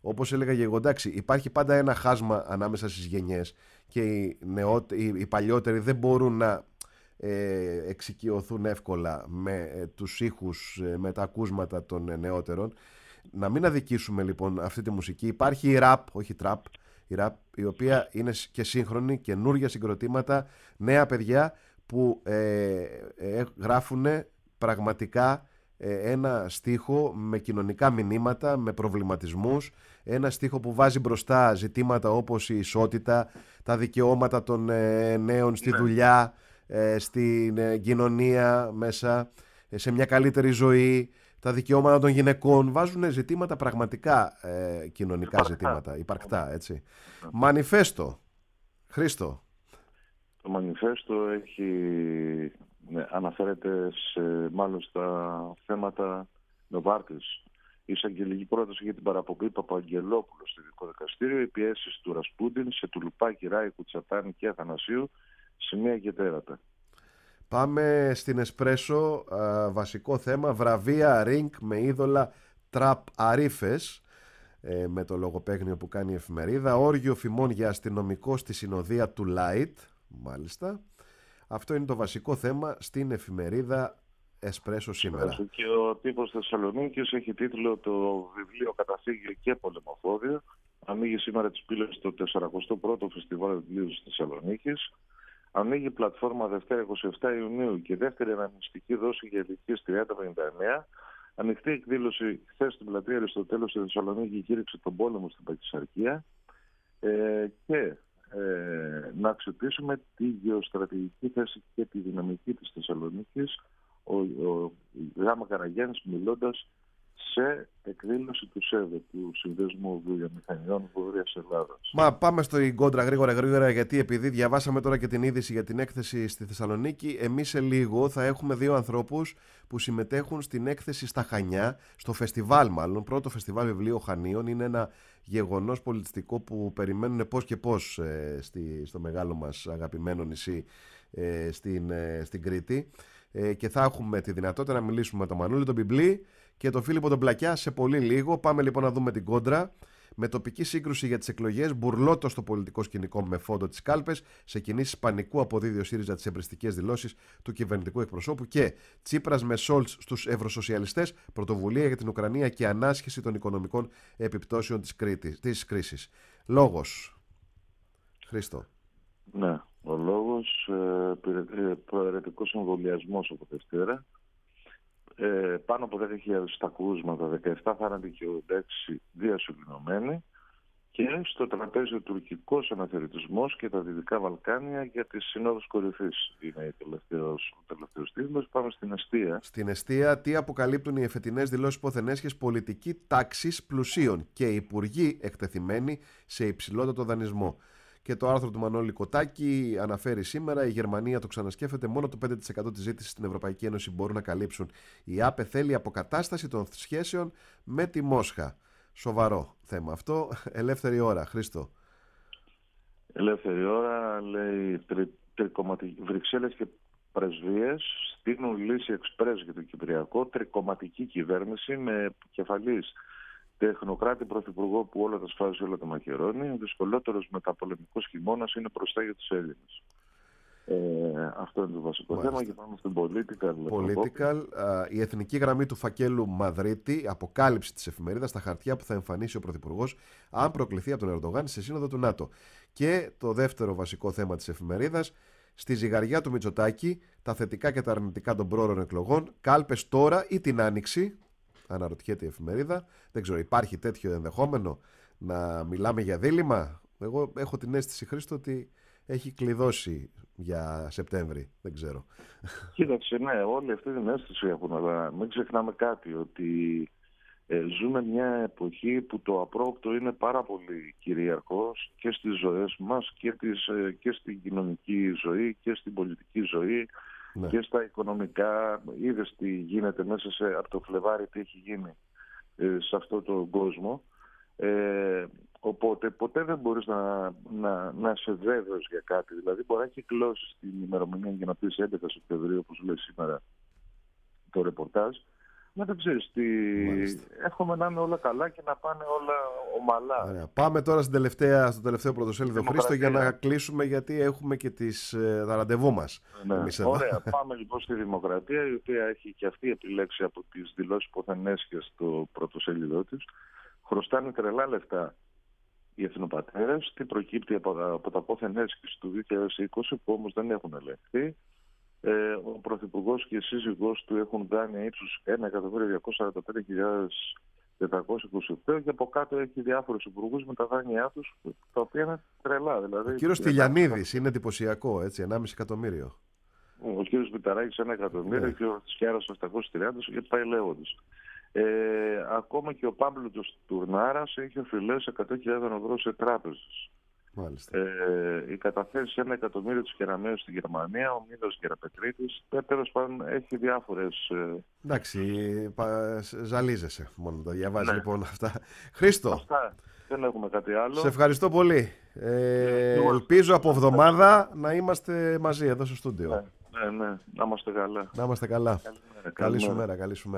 όπως έλεγα και εγώ, εντάξει, υπάρχει πάντα ένα χάσμα ανάμεσα στις γενιές και οι παλιότεροι δεν μπορούν να εξοικειωθούν εύκολα με τους ήχους, με τα ακούσματα των νεότερων. Να μην αδικήσουμε λοιπόν αυτή τη μουσική. Υπάρχει η rap, όχι trap, η rap, η οποία είναι και σύγχρονη, καινούργια συγκροτήματα, νέα παιδιά που γράφουν πραγματικά ένα στίχο με κοινωνικά μηνύματα, με προβληματισμούς, ένα στίχο που βάζει μπροστά ζητήματα όπως η ισότητα, τα δικαιώματα των νέων στη δουλειά, στην κοινωνία μέσα, σε μια καλύτερη ζωή, τα δικαιώματα των γυναικών. Βάζουν ζητήματα πραγματικά, κοινωνικά ζητήματα, υπαρκτά, έτσι. Μανιφέστο, Χρήστο. Το μανιφέστο αναφέρεται μάλλον στα θέματα Νοβάρτης. Η εισαγγελική πρόταση για την παραπομπή Παπαγγελόπουλου στο ειδικό δικαστήριο, οι πιέσεις του Ρασπούτιν σε Τουλουπάκη, Ράικου, Τσατάνη και Αθανασίου, σημεία και τέρατα. Πάμε στην Εσπρέσο, βασικό θέμα, βραβεία Ring με είδωλα Τραπ Αρίφες, με το λογοπαίγνιο που κάνει η εφημερίδα, όργιο φημών για αστυνομικό στη συνοδεία του Λάιτ, μάλιστα. Αυτό είναι το βασικό θέμα στην εφημερίδα Εσπρέσο σήμερα. Και ο τύπος Θεσσαλονίκης έχει τίτλο το βιβλίο «Καταφύγιο και πολεμοφόδιο». Ανοίγει σήμερα τις πύλες στο 41ο Φεστιβάλ Βιβλίου της Θεσσαλονίκης. Ανοίγει πλατφόρμα Δευτέρα 27 Ιουνίου και δεύτερη αναμνηστική δόση για ηλικίες 30-59. Ανοιχτή εκδήλωση χθες στην πλατεία Αριστοτέλους στη Θεσσαλονίκη κήρυξε τον πόλεμο στην Πακισαρκία. Και να αξιοποιήσουμε τη γεωστρατηγική θέση και τη δυναμική της Θεσσαλονίκης, ο Γάμα Καραγιάννης μιλώντας σε εκδήλωση του ΣΕΒΕ, του Συνδέσμου Βιομηχανιών Βόρειας Ελλάδας. Μα πάμε στο κόντρα γρήγορα, γιατί επειδή διαβάσαμε τώρα και την είδηση για την έκθεση στη Θεσσαλονίκη, εμείς σε λίγο θα έχουμε δύο ανθρώπους που συμμετέχουν στην έκθεση στα Χανιά, στο φεστιβάλ μάλλον, πρώτο φεστιβάλ βιβλίου Χανίων. Είναι ένα γεγονός πολιτιστικό που περιμένουν πώς και πώς στο μεγάλο μας αγαπημένο νησί, στην Κρήτη. Και θα έχουμε τη δυνατότητα να μιλήσουμε με τον Μανούλη τον Πιμπλή και τον Φίλιππο τον Πλακιά σε πολύ λίγο. Πάμε λοιπόν να δούμε την κόντρα. Με τοπική σύγκρουση για τις εκλογές, μπουρλότο στο πολιτικό σκηνικό με φόντο τις κάλπες, σε κινήσεις πανικού αποδίδει ο ΣΥΡΙΖΑ τις εμπριστικές δηλώσεις του κυβερνητικού εκπροσώπου και Τσίπρας με Σόλτς στους ευρωσοσιαλιστές, πρωτοβουλία για την Ουκρανία και ανάσχεση των οικονομικών επιπτώσεων της κρίσης. Λόγος. Χρήστο. Ναι, ο λόγος, προαιρετικός εμβολιασμός από Δευτέρα. Πάνω από 10.000 στα κρούσματα, 17 θάνατοι και 86 διασωληνωμένοι, και στο τραπέζι ο τουρκικός αναθεωρητισμός και τα Δυτικά Βαλκάνια για τις συνόδους κορυφής. Είναι ο τελευταίος τίτλος. Πάμε στην εστία. Στην εστία, τι αποκαλύπτουν οι εφετινές δηλώσεις ποθενέσχες πολιτική τάξης πλουσίων και υπουργοί εκτεθειμένοι σε υψηλότατο δανεισμό. Και το άρθρο του Μανώλη Κοτάκη αναφέρει σήμερα: η Γερμανία το ξανασκέφτεται, μόνο το 5% της ζήτησης στην Ευρωπαϊκή Ένωση μπορούν να καλύψουν. Η ΑΠΕ θέλει αποκατάσταση των σχέσεων με τη Μόσχα. Σοβαρό θέμα αυτό. Ελεύθερη ώρα, Χρήστο. Ελεύθερη ώρα, λέει, Βρυξέλλες και πρεσβείες στείλουν λύση εξπρές για το Κυπριακό, τρικομματική κυβέρνηση με κεφαλής τεχνοκράτη πρωθυπουργό που όλα τα σφάζει, όλα τα μαχαιρώνει. Ο δυσκολότερος μεταπολεμικός χειμώνας είναι μπροστά για τους Έλληνες. Αυτό είναι το βασικό θέμα. Και πάμε στην Political. Η εθνική γραμμή του φακέλου Μαδρίτη, αποκάλυψη της εφημερίδας στα χαρτιά που θα εμφανίσει ο πρωθυπουργός αν προκληθεί από τον Ερντογάν σε σύνοδο του ΝΑΤΟ. Και το δεύτερο βασικό θέμα της εφημερίδας, στη ζυγαριά του Μητσοτάκη, τα θετικά και τα αρνητικά των πρόωρων εκλογών, κάλπες τώρα ή την Άνοιξη. Αναρωτιέται η εφημερίδα. Δεν ξέρω, υπάρχει τέτοιο ενδεχόμενο να μιλάμε για δίλημμα? Εγώ έχω την αίσθηση, Χρήστο, ότι έχει κλειδώσει για Σεπτέμβρη. Δεν ξέρω. Κοίταξε, ναι, όλη αυτή την αίσθηση έχουν, αλλά μην ξεχνάμε κάτι, ότι ζούμε μια εποχή που το απρόοπτο είναι πάρα πολύ κυρίαρχο και στις ζωές μας και στην κοινωνική ζωή και στην πολιτική ζωή. Ναι. Και στα οικονομικά. Είδες τι γίνεται μέσα από το Φλεβάρι, τι έχει γίνει σε αυτό το κόσμο. Οπότε ποτέ δεν μπορείς να είσαι βέβαιος για κάτι. Δηλαδή μπορεί να έχει κλώσει την ημερομηνία για να πεις 11 Σεπτεμβρίου, όπως λέει σήμερα το ρεπορτάζ, Μα δεν ξέρεις τι. Εύχομαι να είναι όλα καλά και να πάνε όλα ομαλά. Ωραία. Πάμε τώρα στο τελευταίο πρωτοσέλιδο, Χρήστο, για να κλείσουμε, γιατί έχουμε και τα ραντεβού μας. Ναι. Ωραία. Πάμε λοιπόν στη Δημοκρατία, η οποία έχει και αυτή επιλέξει από τις δηλώσεις Ποθενέσχες στο πρωτοσέλιδό της. Χρωστάνε τρελά λεφτά οι εθνοπατέρες. Τι προκύπτει από τα Ποθενέσχες του 2020, που όμως δεν έχουν ελεγχθεί. Ο Πρωθυπουργός και η σύζυγός του έχουν δάνεια ύψους 1.245.427 και από κάτω έχει διάφορους υπουργούς με τα δάνειά τους, τα οποία είναι τρελά. Δηλαδή, ο κύριος Τηλιανίδης είναι εντυπωσιακό, έτσι, 1,5 εκατομμύριο. Ο κύριος Μηταράκης 1 εκατομμύριο και ο Τσιάρας 830 και πάει λέγοντας. Ακόμα και ο Πάμπλουτος Τουρνάρας έχει οφειλές 100.000 ευρώ σε τράπεζες. Οι καταθέσεις 1 εκατομμύριο της Κεραμαίου στη Γερμανία, ο Μήλος Γεραπετρίτης, τέλος πάντων έχει διάφορες. Εντάξει, ζαλίζεσαι μόνο να τα διαβάζεις λοιπόν αυτά. Χρήστο, αυτά, δεν έχουμε κάτι άλλο. Σε ευχαριστώ πολύ. Ελπίζω από εβδομάδα να είμαστε μαζί εδώ στο στούντιο. Ναι, να είμαστε καλά. Να είμαστε καλά. Καλή σου μέρα.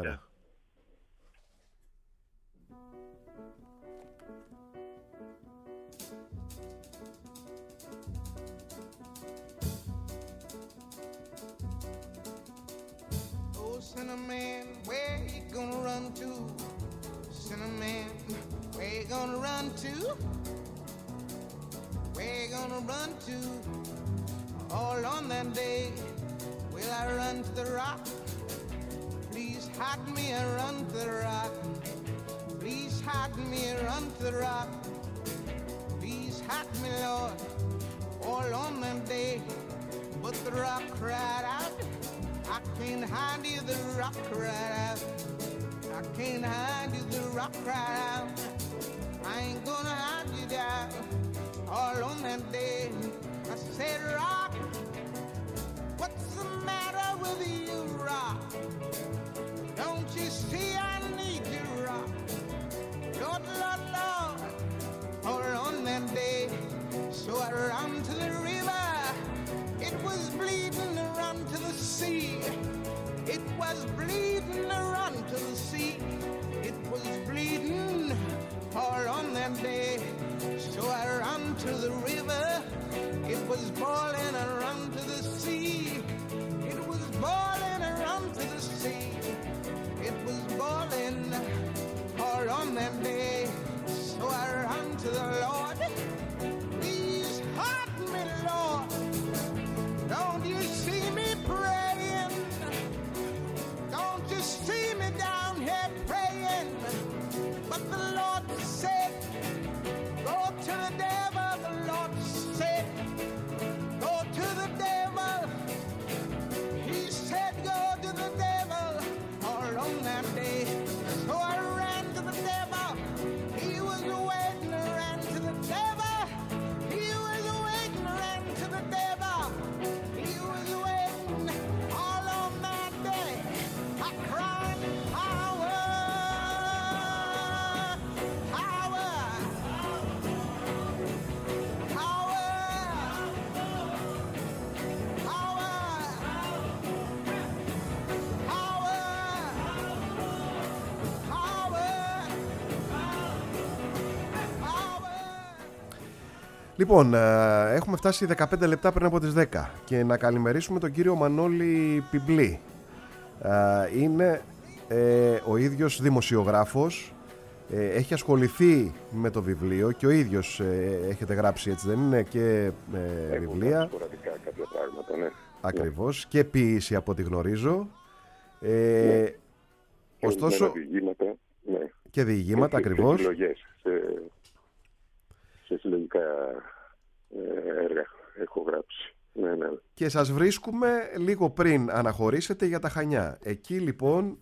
Cinnamon, where you gonna run to? Cinnamon, where you gonna run to? Where you gonna run to? All on that day, will I run to the rock? Please hide me and run to the rock. Please hide me and run to the rock. Please hide me, Lord, all on that day. But the rock cried out, I can't hide you, the rock cried out. I can't hide you, the rock cried out. I ain't gonna hide you down. All on that day, I said, rock, what's the matter with you, rock? Don't you see I need you, rock? Lord, Lord, Lord, all on that day, so I ran to the river. It was bleeding to run to the sea. It was bleeding to run to the sea. It was bleeding all on that day. So I ran to the river. It was boiling and run to the sea. It was boiling and run to the sea. It was boiling all on that day. So I ran to the Lord. Please hide me, Lord. Don't you see me praying? Don't you see me down here praying? But the Lord said, go to the devil. The Lord said, go to the devil. He said, go to the devil. All on that day, so I ran to the devil. He was waiting, I ran to the devil. He was waiting, I ran to the devil. He was waiting all on that day. I cried, power, power, power, power, power. Λοιπόν, έχουμε φτάσει 15 λεπτά πριν από τις 10 και να καλημερίσουμε τον κύριο Μανώλη Πιμπλή. Είναι ο ίδιος δημοσιογράφος, έχει ασχοληθεί με το βιβλίο και ο ίδιος έχετε γράψει, έτσι δεν είναι, και βιβλία. Σποραδικά κάποια πράγματα, ναι. Ακριβώς, και ποίηση από ό,τι γνωρίζω. Ναι. Ωστόσο, διηγήματα, ναι. και διηγήματα, ακριβώς. Σε συλλογικά έργα έχω γράψει. Ναι. Και σας βρίσκουμε λίγο πριν αναχωρήσετε για τα Χανιά. Εκεί λοιπόν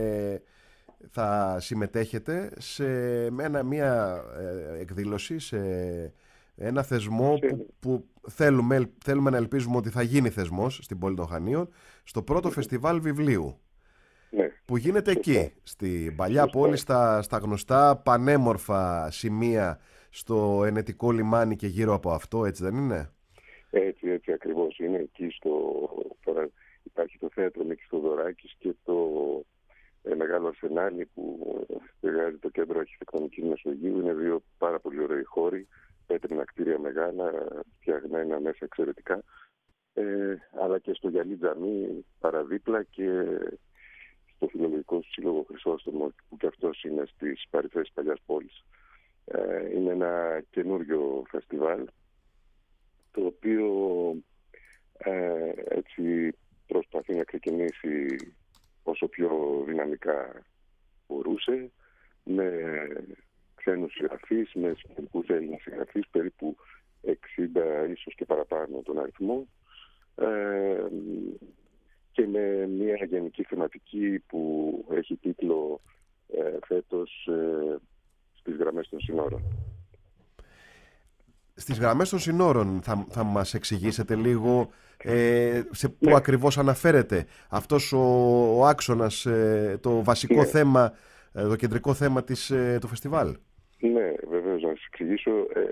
θα συμμετέχετε με μια εκδήλωση σε ένα θεσμό που θέλουμε να ελπίζουμε ότι θα γίνει θεσμός στην πόλη των Χανίων, στο πρώτο φεστιβάλ βιβλίου. Ναι. Που γίνεται εκεί, στην παλιά πόλη, στα γνωστά πανέμορφα σημεία, στο Ενετικό λιμάνι και γύρω από αυτό, έτσι δεν είναι? Έτσι ακριβώς είναι. Εκεί τώρα υπάρχει το θέατρο Μίκης Θοδωράκης και μεγάλο αρσενάλι που στεγάζει το Κέντρο Αρχιτεκτονικής Μεσογείου. Είναι δύο πάρα πολύ ωραίοι χώροι, πέτρινα κτίρια μεγάλα, φτιαγμένα μέσα εξαιρετικά, αλλά και στο Γιαλί Τζαμί παραδίπλα και στο Φιλολογικό Σύλλογο Χρυσόστομο, που και αυτός είναι στις παρυφές παλιάς πόλης. Είναι ένα καινούριο φεστιβάλ, το οποίο έτσι προσπαθεί να ξεκινήσει όσο πιο δυναμικά μπορούσε, με ξένους συγγραφείς, με σημαντικούς Έλληνες συγγραφείς, περίπου 60 ίσως και παραπάνω τον αριθμό, και με μια γενική θεματική που έχει τίτλο φέτος «Στις γραμμές των συνόρων». Στις γραμμές των συνόρων θα μας εξηγήσετε λίγο σε πού ακριβώς αναφέρεται αυτός ο άξονας, το βασικό θέμα, το κεντρικό θέμα του φεστιβάλ. Ναι, βεβαίως, να σας εξηγήσω.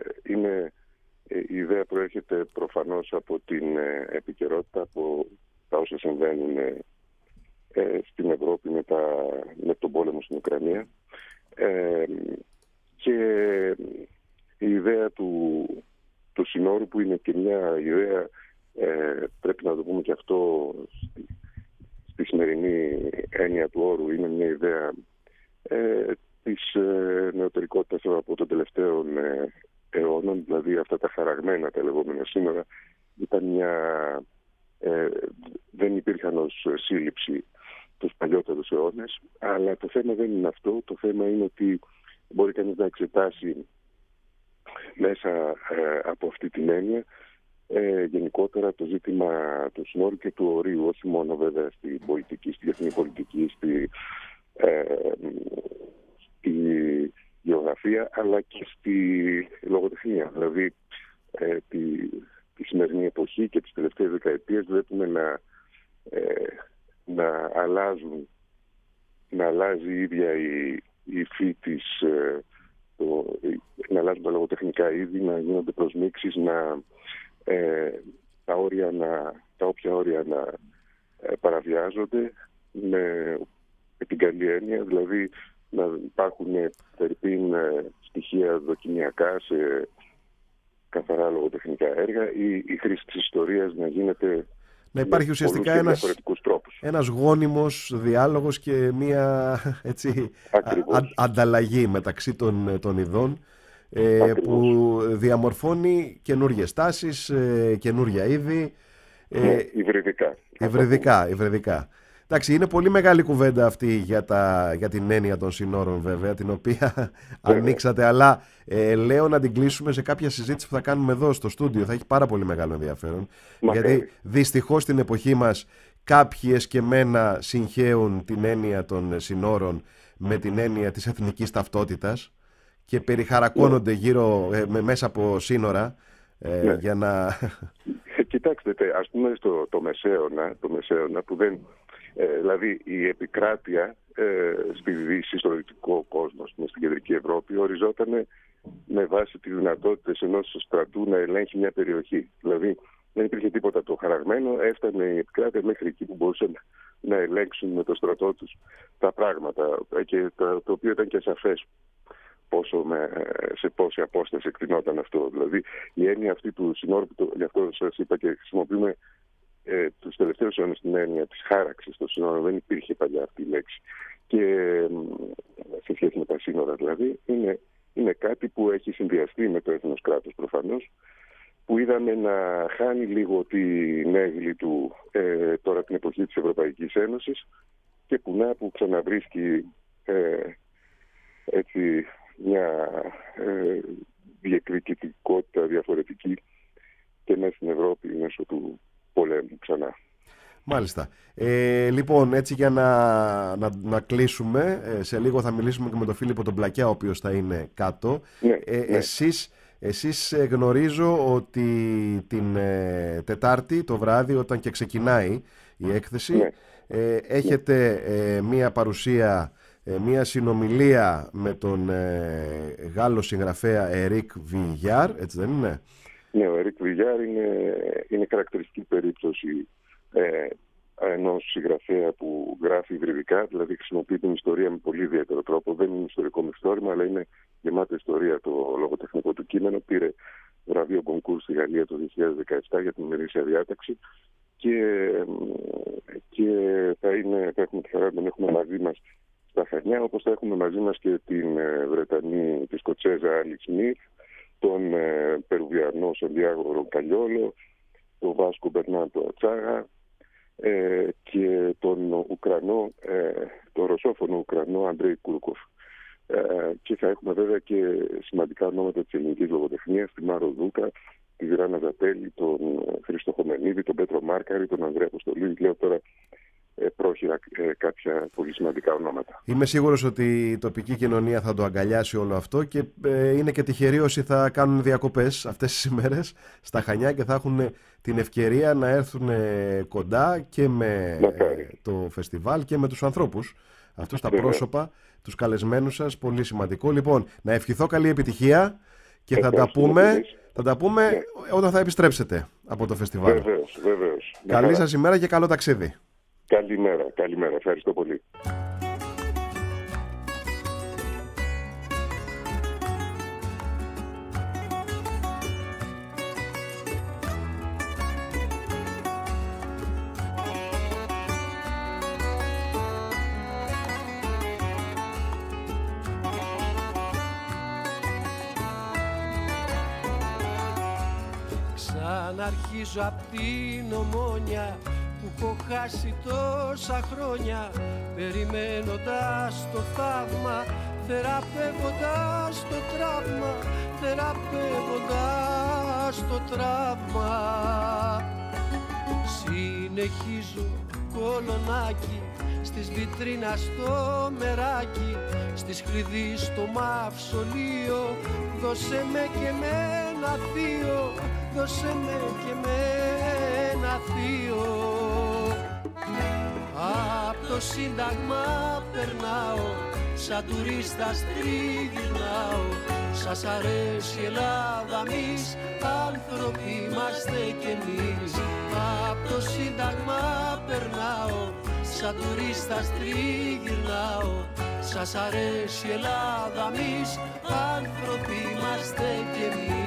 Η ιδέα προέρχεται προφανώς από την επικαιρότητα, από τα όσα συμβαίνουν στην Ευρώπη με τον πόλεμο στην Ουκρανία, και η ιδέα του συνόρου, που είναι και μια ιδέα, πρέπει να το πούμε και αυτό στη σημερινή έννοια του όρου, είναι μια ιδέα της νεωτερικότητας από των τελευταίων αιώνων, δηλαδή αυτά τα χαραγμένα, τα λεγόμενα σύνορα, δεν υπήρχαν ως σύλληψη τους παλιότερους αιώνες, αλλά το θέμα δεν είναι αυτό. Το θέμα είναι ότι μπορεί κανείς να εξετάσει μέσα από αυτή την έννοια γενικότερα το ζήτημα του συνόρου και του ορίου, όχι μόνο βέβαια στην πολιτική, στη διεθνή πολιτική, στη γεωγραφία, αλλά και στη λογοτεχνία. Δηλαδή τη σημερινή εποχή και τις τελευταίες δεκαετίες βλέπουμε να αλλάζει η ίδια η υφή της, να αλλάζουν τα λογοτεχνικά είδη, να γίνονται προσμίξεις, τα όποια όρια να παραβιάζονται με την καλή έννοια, δηλαδή να υπάρχουν περίπου στοιχεία δοκιμιακά σε καθαρά λογοτεχνικά έργα, ή η χρήση της ιστορίας να γίνεται να υπάρχει ουσιαστικά ένας γόνιμος διάλογος και μία ανταλλαγή μεταξύ των ειδών, που διαμορφώνει καινούργιες τάσεις, καινούργια είδη. Υβριδικά. Εντάξει, είναι πολύ μεγάλη κουβέντα αυτή για την έννοια των συνόρων, βέβαια, την οποία ανοίξατε, αλλά λέω να την κλείσουμε σε κάποια συζήτηση που θα κάνουμε εδώ στο στούντιο. Θα έχει πάρα πολύ μεγάλο ενδιαφέρον, γιατί δυστυχώς στην εποχή μας κάποιοι εσκεμμένα συγχέουν την έννοια των συνόρων με την έννοια της εθνικής ταυτότητας και περιχαρακώνονται γύρω μέσα από σύνορα για να... Κοιτάξτε, ας πούμε το Μεσαίωνα που δεν... δηλαδή η επικράτεια στη Δύση, στο δυτικό κόσμο, στην κεντρική Ευρώπη, οριζόταν με βάση τις δυνατότητες ενός στρατού να ελέγχει μια περιοχή. Δηλαδή δεν υπήρχε τίποτα το χαραγμένο, έφτανε η επικράτεια μέχρι εκεί που μπορούσαν να ελέγξουν με το στρατό τους τα πράγματα, και το οποίο ήταν και σαφές σε πόση απόσταση εκτινόταν αυτό. Δηλαδή η έννοια αυτή του συνόρου, γι' αυτό σας είπα και χρησιμοποιούμε τους τελευταίους αιώνες την έννοια της χάραξης των σύνορων, δεν υπήρχε παλιά αυτή η λέξη, και σε σχέση με τα σύνορα δηλαδή, είναι κάτι που έχει συνδυαστεί με το έθνος κράτος προφανώς, που είδαμε να χάνει λίγο την έγκλη του τώρα την εποχή της Ευρωπαϊκής Ένωσης, και που ξαναβρίσκει έτσι μια διακριτικότητα διαφορετική και μέσα στην Ευρώπη μέσω του πολέμου ξανά. Μάλιστα. Λοιπόν, έτσι για να κλείσουμε, σε λίγο θα μιλήσουμε και με τον Φίλιππο τον Πλακιά, ο οποίος θα είναι κάτω. Ναι, Εσείς γνωρίζω ότι την Τετάρτη το βράδυ, όταν και ξεκινάει η έκθεση, έχετε μία παρουσία, μία συνομιλία με τον Γάλλο συγγραφέα Ερίκ Βιγιάρ, έτσι δεν είναι? Ναι, ο Ερίκ Βιγιάρ είναι χαρακτηριστική περίπτωση ενός συγγραφέα που γράφει υβριδικά, δηλαδή χρησιμοποιεί την ιστορία με πολύ ιδιαίτερο τρόπο. Δεν είναι ιστορικό μυθιστόρημα, αλλά είναι γεμάτο ιστορία το λογοτεχνικό του κείμενο. Πήρε βραβείο κονκούρ στη Γαλλία το 2017 για την ημερήσια διάταξη και θα έχουμε τη χαρά να τον έχουμε μαζί μας στα Χανιά, όπως θα έχουμε μαζί μας και την Βρετανή, τη Σκοτσέζα Άλλη Σμιθ, τον Περουβιανό Σαντιάγο Ροκαλιόλο, τον Βάσκο Μπερνάντο Ατσάγα και τον Ουκρανό, τον ρωσόφωνο Ουκρανό Αντρέι Κούρκοφ. Και θα έχουμε βέβαια και σημαντικά ονόματα της ελληνικής λογοτεχνίας, τη Μάρο Δούκα, τη Γράνα Ζατέλη, τον Χρήστο Χομενίδη, τον Πέτρο Μάρκαρη, τον Ανδρέα Αποστολή. Λέω τώρα πρόχειρα κάποια πολύ σημαντικά ονόματα. Είμαι σίγουρος ότι η τοπική κοινωνία θα το αγκαλιάσει όλο αυτό και είναι και τυχεροί όσοι θα κάνουν διακοπές αυτές τις ημέρες στα Χανιά και θα έχουν την ευκαιρία να έρθουν κοντά και με το φεστιβάλ και με τους ανθρώπους. Αυτούς τα πρόσωπα, τους καλεσμένους σας, πολύ σημαντικό. Λοιπόν, να ευχηθώ καλή επιτυχία και θα τα πούμε όταν θα επιστρέψετε από το φεστιβάλ. Βεβαίως. Καλή σας ημέρα και καλό ταξίδι. Καλημέρα. Ευχαριστώ πολύ. Ξαναρχίζω απ' την Ομόνια που έχω χάσει τόσα χρόνια, περιμένοντας το θαύμα, θεραπεύοντας το τραύμα, θεραπεύοντας το τραύμα. Συνεχίζω κολονάκι, στις βιτρίνα στο μεράκι, στις κλειδί στο μαυσολείο, δώσε με και με ένα θείο, δώσε με και με ένα θείο. Απ' το Σύνταγμα περνάω, σαν τουρίστας τριγυρνάω. Σας αρέσει η Ελλάδα, εμείς άνθρωποι είμαστε κι εμείς. Απ' το Σύνταγμα περνάω, σαν τουρίστας τριγυρνάω. Σας αρέσει η Ελλάδα, εμείς άνθρωποι είμαστε κι εμείς.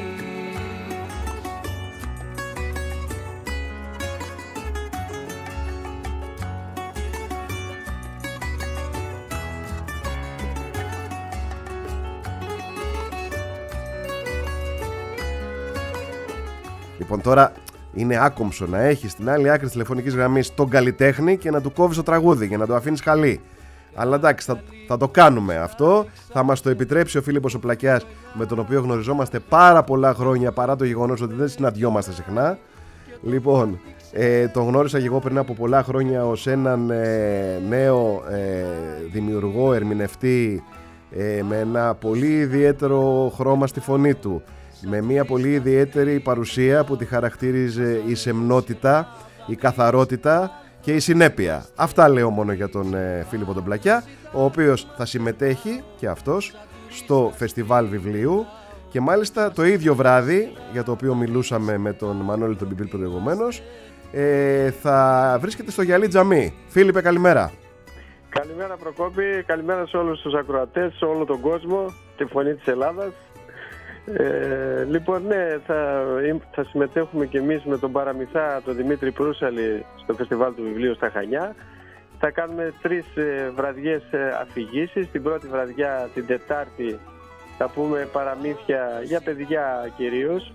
Λοιπόν, τώρα είναι άκομψο να έχεις στην άλλη άκρη της τηλεφωνικής γραμμής τον καλλιτέχνη και να του κόβεις το τραγούδι και να το αφήνεις χαλί. Αλλά εντάξει, θα το κάνουμε αυτό. Θα μας το επιτρέψει ο Φίλιππος ο Πλακιάς, με τον οποίο γνωριζόμαστε πάρα πολλά χρόνια, παρά το γεγονός ότι δεν συναντιόμαστε συχνά. Λοιπόν, τον γνώρισα και εγώ πριν από πολλά χρόνια ως έναν νέο δημιουργό, ερμηνευτή, με ένα πολύ ιδιαίτερο χρώμα στη φωνή του, με μια πολύ ιδιαίτερη παρουσία που τη χαρακτήριζε η σεμνότητα, η καθαρότητα και η συνέπεια. Αυτά λέω μόνο για τον Φίλιππο τον Πλακιά, ο οποίος θα συμμετέχει και αυτός στο φεστιβάλ βιβλίου και μάλιστα το ίδιο βράδυ, για το οποίο μιλούσαμε με τον Μανώλη τον Μπιμπίλ προηγουμένως, θα βρίσκεται στο Γιαλί Τζαμί. Φίλιππε, καλημέρα. Καλημέρα Προκόπη, καλημέρα σε όλους τους ακροατές, σε όλο τον κόσμο, τη φωνή της Ελλάδας. Λοιπόν, ναι, θα συμμετέχουμε και εμείς με τον παραμυθά τον Δημήτρη Προύσαλη στο φεστιβάλ του βιβλίου στα Χανιά. Θα κάνουμε 3 βραδιές αφηγήσεις. Την πρώτη βραδιά, την Τετάρτη, θα πούμε παραμύθια για παιδιά κυρίως.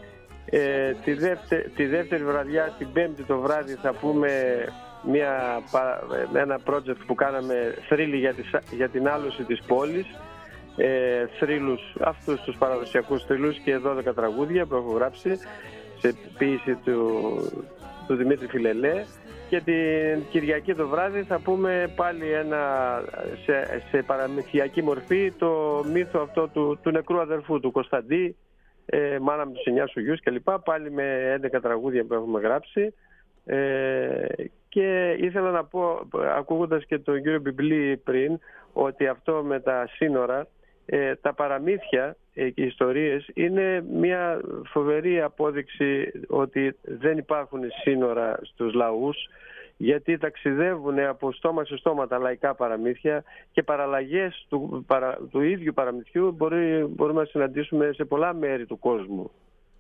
Τη δεύτερη βραδιά, την Πέμπτη το βράδυ, θα πούμε ένα project που κάναμε, θρύλοι για την άλωση της πόλης. Θρύλους, αυτούς τους παραδοσιακούς θρύλους και 12 τραγούδια που έχω γράψει σε ποίηση του Δημήτρη Φιλελέ. Και την Κυριακή το βράδυ θα πούμε πάλι σε παραμυθιακή μορφή το μύθο αυτό του νεκρού αδερφού του Κωνσταντή, μάνα με τους 9 σου γιους κλπ. Πάλι με 11 τραγούδια που έχουμε γράψει. Και ήθελα να πω, ακούγοντας και τον κύριο Μπιμπλή πριν, ότι αυτό με τα σύνορα, τα παραμύθια και οι ιστορίες είναι μια φοβερή απόδειξη ότι δεν υπάρχουν σύνορα στους λαούς γιατί ταξιδεύουν από στόμα σε στόμα τα λαϊκά παραμύθια και παραλλαγές του ίδιου παραμυθιού μπορούμε να συναντήσουμε σε πολλά μέρη του κόσμου.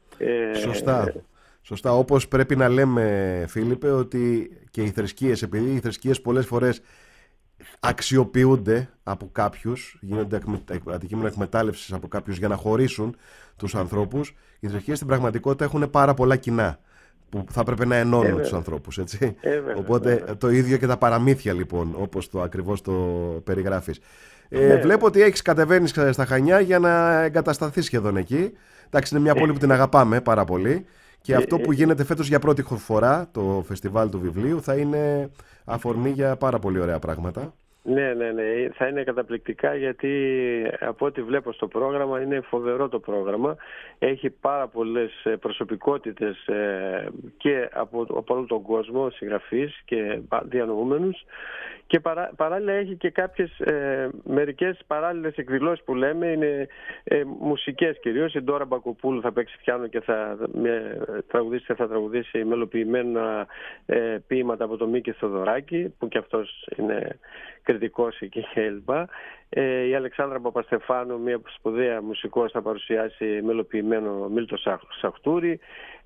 Σωστά. Όπως πρέπει να λέμε, Φίλιππε, ότι και οι θρησκείες, επειδή οι θρησκείες πολλές φορές αξιοποιούνται από κάποιους, γίνονται αντικείμενο εκμετάλλευσης από κάποιους για να χωρίσουν τους ανθρώπους, οι θρησκείες στην πραγματικότητα έχουν πάρα πολλά κοινά που θα πρέπει να ενώνουν τους ανθρώπους, έτσι. Οπότε το ίδιο και τα παραμύθια, λοιπόν, όπως το ακριβώς το περιγράφεις. Βλέπω ότι κατεβαίνεις στα Χανιά για να εγκατασταθείς σχεδόν εκεί. Εντάξει, είναι μια πόλη που την αγαπάμε πάρα πολύ. Και αυτό που γίνεται φέτος για πρώτη φορά, το φεστιβάλ του βιβλίου, θα είναι αφορμή για πάρα πολύ ωραία πράγματα. Ναι, θα είναι καταπληκτικά, γιατί από ό,τι βλέπω στο πρόγραμμα είναι φοβερό το πρόγραμμα. Έχει πάρα πολλές προσωπικότητες και από όλο τον κόσμο, συγγραφείς και διανοούμενους, και παράλληλα έχει και κάποιες μερικές παράλληλες εκδηλώσεις που λέμε, είναι μουσικές κυρίως. Η Ντόρα Μπακοπούλου θα παίξει πιάνο και θα τραγουδήσει μελοποιημένα ποίηματα από τον Μίκη Θοδωράκη, που και αυτός είναι κριτικός εκεί κλπ. Η Αλεξάνδρα Παπαστεφάνου, μια σπουδαία μουσικός, θα παρουσιάσει μελοποιημένο Μίλτο Σαχτούρη,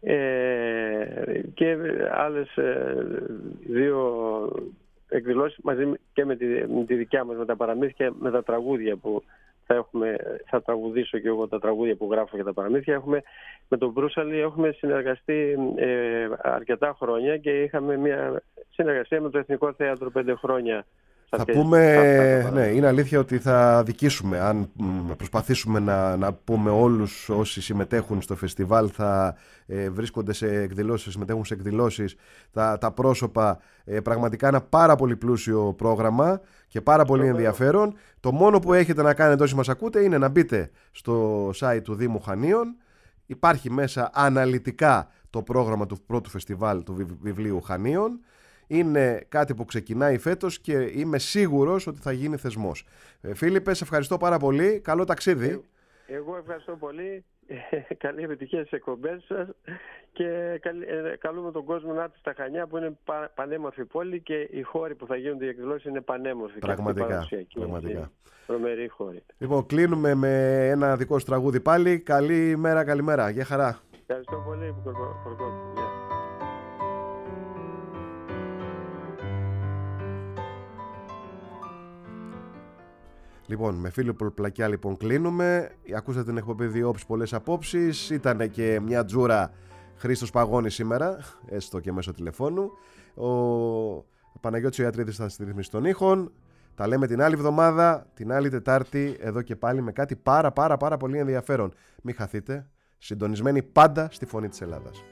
και άλλες δύο εκδηλώσεις μαζί και με τη δικιά μας, με τα παραμύθια, με τα τραγούδια που θα τραγουδήσω και εγώ τα τραγούδια που γράφω για τα παραμύθια. Με τον Μπρούσαλη έχουμε συνεργαστεί αρκετά χρόνια και είχαμε μια συνεργασία με το Εθνικό Θέατρο 5 χρόνια. Θα πούμε, ναι, είναι αλήθεια ότι θα αδικήσουμε αν προσπαθήσουμε να πούμε όλους όσοι συμμετέχουν στο φεστιβάλ, θα βρίσκονται σε εκδηλώσεις, συμμετέχουν σε εκδηλώσεις, τα πρόσωπα. Πραγματικά ένα πάρα πολύ πλούσιο πρόγραμμα και πάρα πολύ ενδιαφέρον. Το μόνο που έχετε να κάνετε όσοι μας ακούτε είναι να μπείτε στο site του Δήμου Χανίων. Υπάρχει μέσα αναλυτικά το πρόγραμμα του πρώτου φεστιβάλ του βιβλίου Χανίων. Είναι κάτι που ξεκινάει φέτος και είμαι σίγουρος ότι θα γίνει θεσμός. Φίλιππε, σε ευχαριστώ πάρα πολύ. Καλό ταξίδι. Εγώ ευχαριστώ πολύ. Καλή επιτυχία στις εκπομπές σας και καλούμε τον κόσμο να έρθει στα Χανιά, που είναι πανέμορφη πόλη, και οι χώροι που θα γίνονται οι εκδηλώσεις είναι πανέμορφοι. Πραγματικά. Τρομερή χώρη. Λοιπόν, κλείνουμε με ένα δικό σου τραγούδι πάλι. Καλημέρα. Γεια χαρά. Ευχαριστώ πολύ. Λοιπόν, με Φίλιππο Πλακιά λοιπόν κλείνουμε. Ακούσατε την εκπομπή Δύο Όψεις, Πολλές Απόψεις. Ήταν και μια τζούρα Χρήστος Παγώνης σήμερα, έστω και μέσω τηλεφώνου. Ο Παναγιώτης Ιατρίδης θα στη ρύθμιση των ήχων. Τα λέμε την άλλη εβδομάδα, την άλλη Τετάρτη, εδώ και πάλι με κάτι πάρα πολύ ενδιαφέρον. Μην χαθείτε, συντονισμένοι πάντα στη Φωνή της Ελλάδας.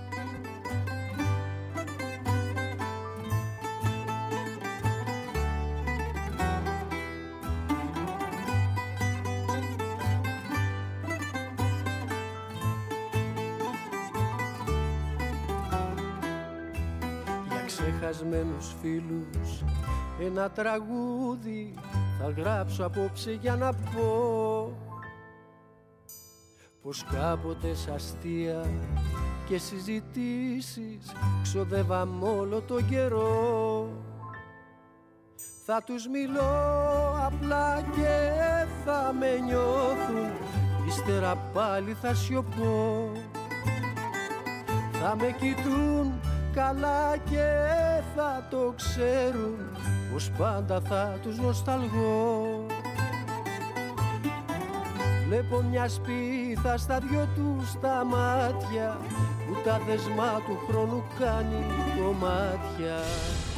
Ξεχασμένους φίλους ένα τραγούδι θα γράψω απόψε για να πω πως κάποτε σ' αστεία και συζητήσεις ξοδεύαμε όλο τον καιρό. Θα τους μιλώ απλά και θα με νιώθουν, ύστερα πάλι θα σιωπώ. Θα με κοιτούν καλά και θα το ξέρουν πως πάντα θα τους νοσταλγώ. Βλέπω μια σπίθα στα δυο τους τα μάτια που τα δεσμά του χρόνου κάνει κομμάτια.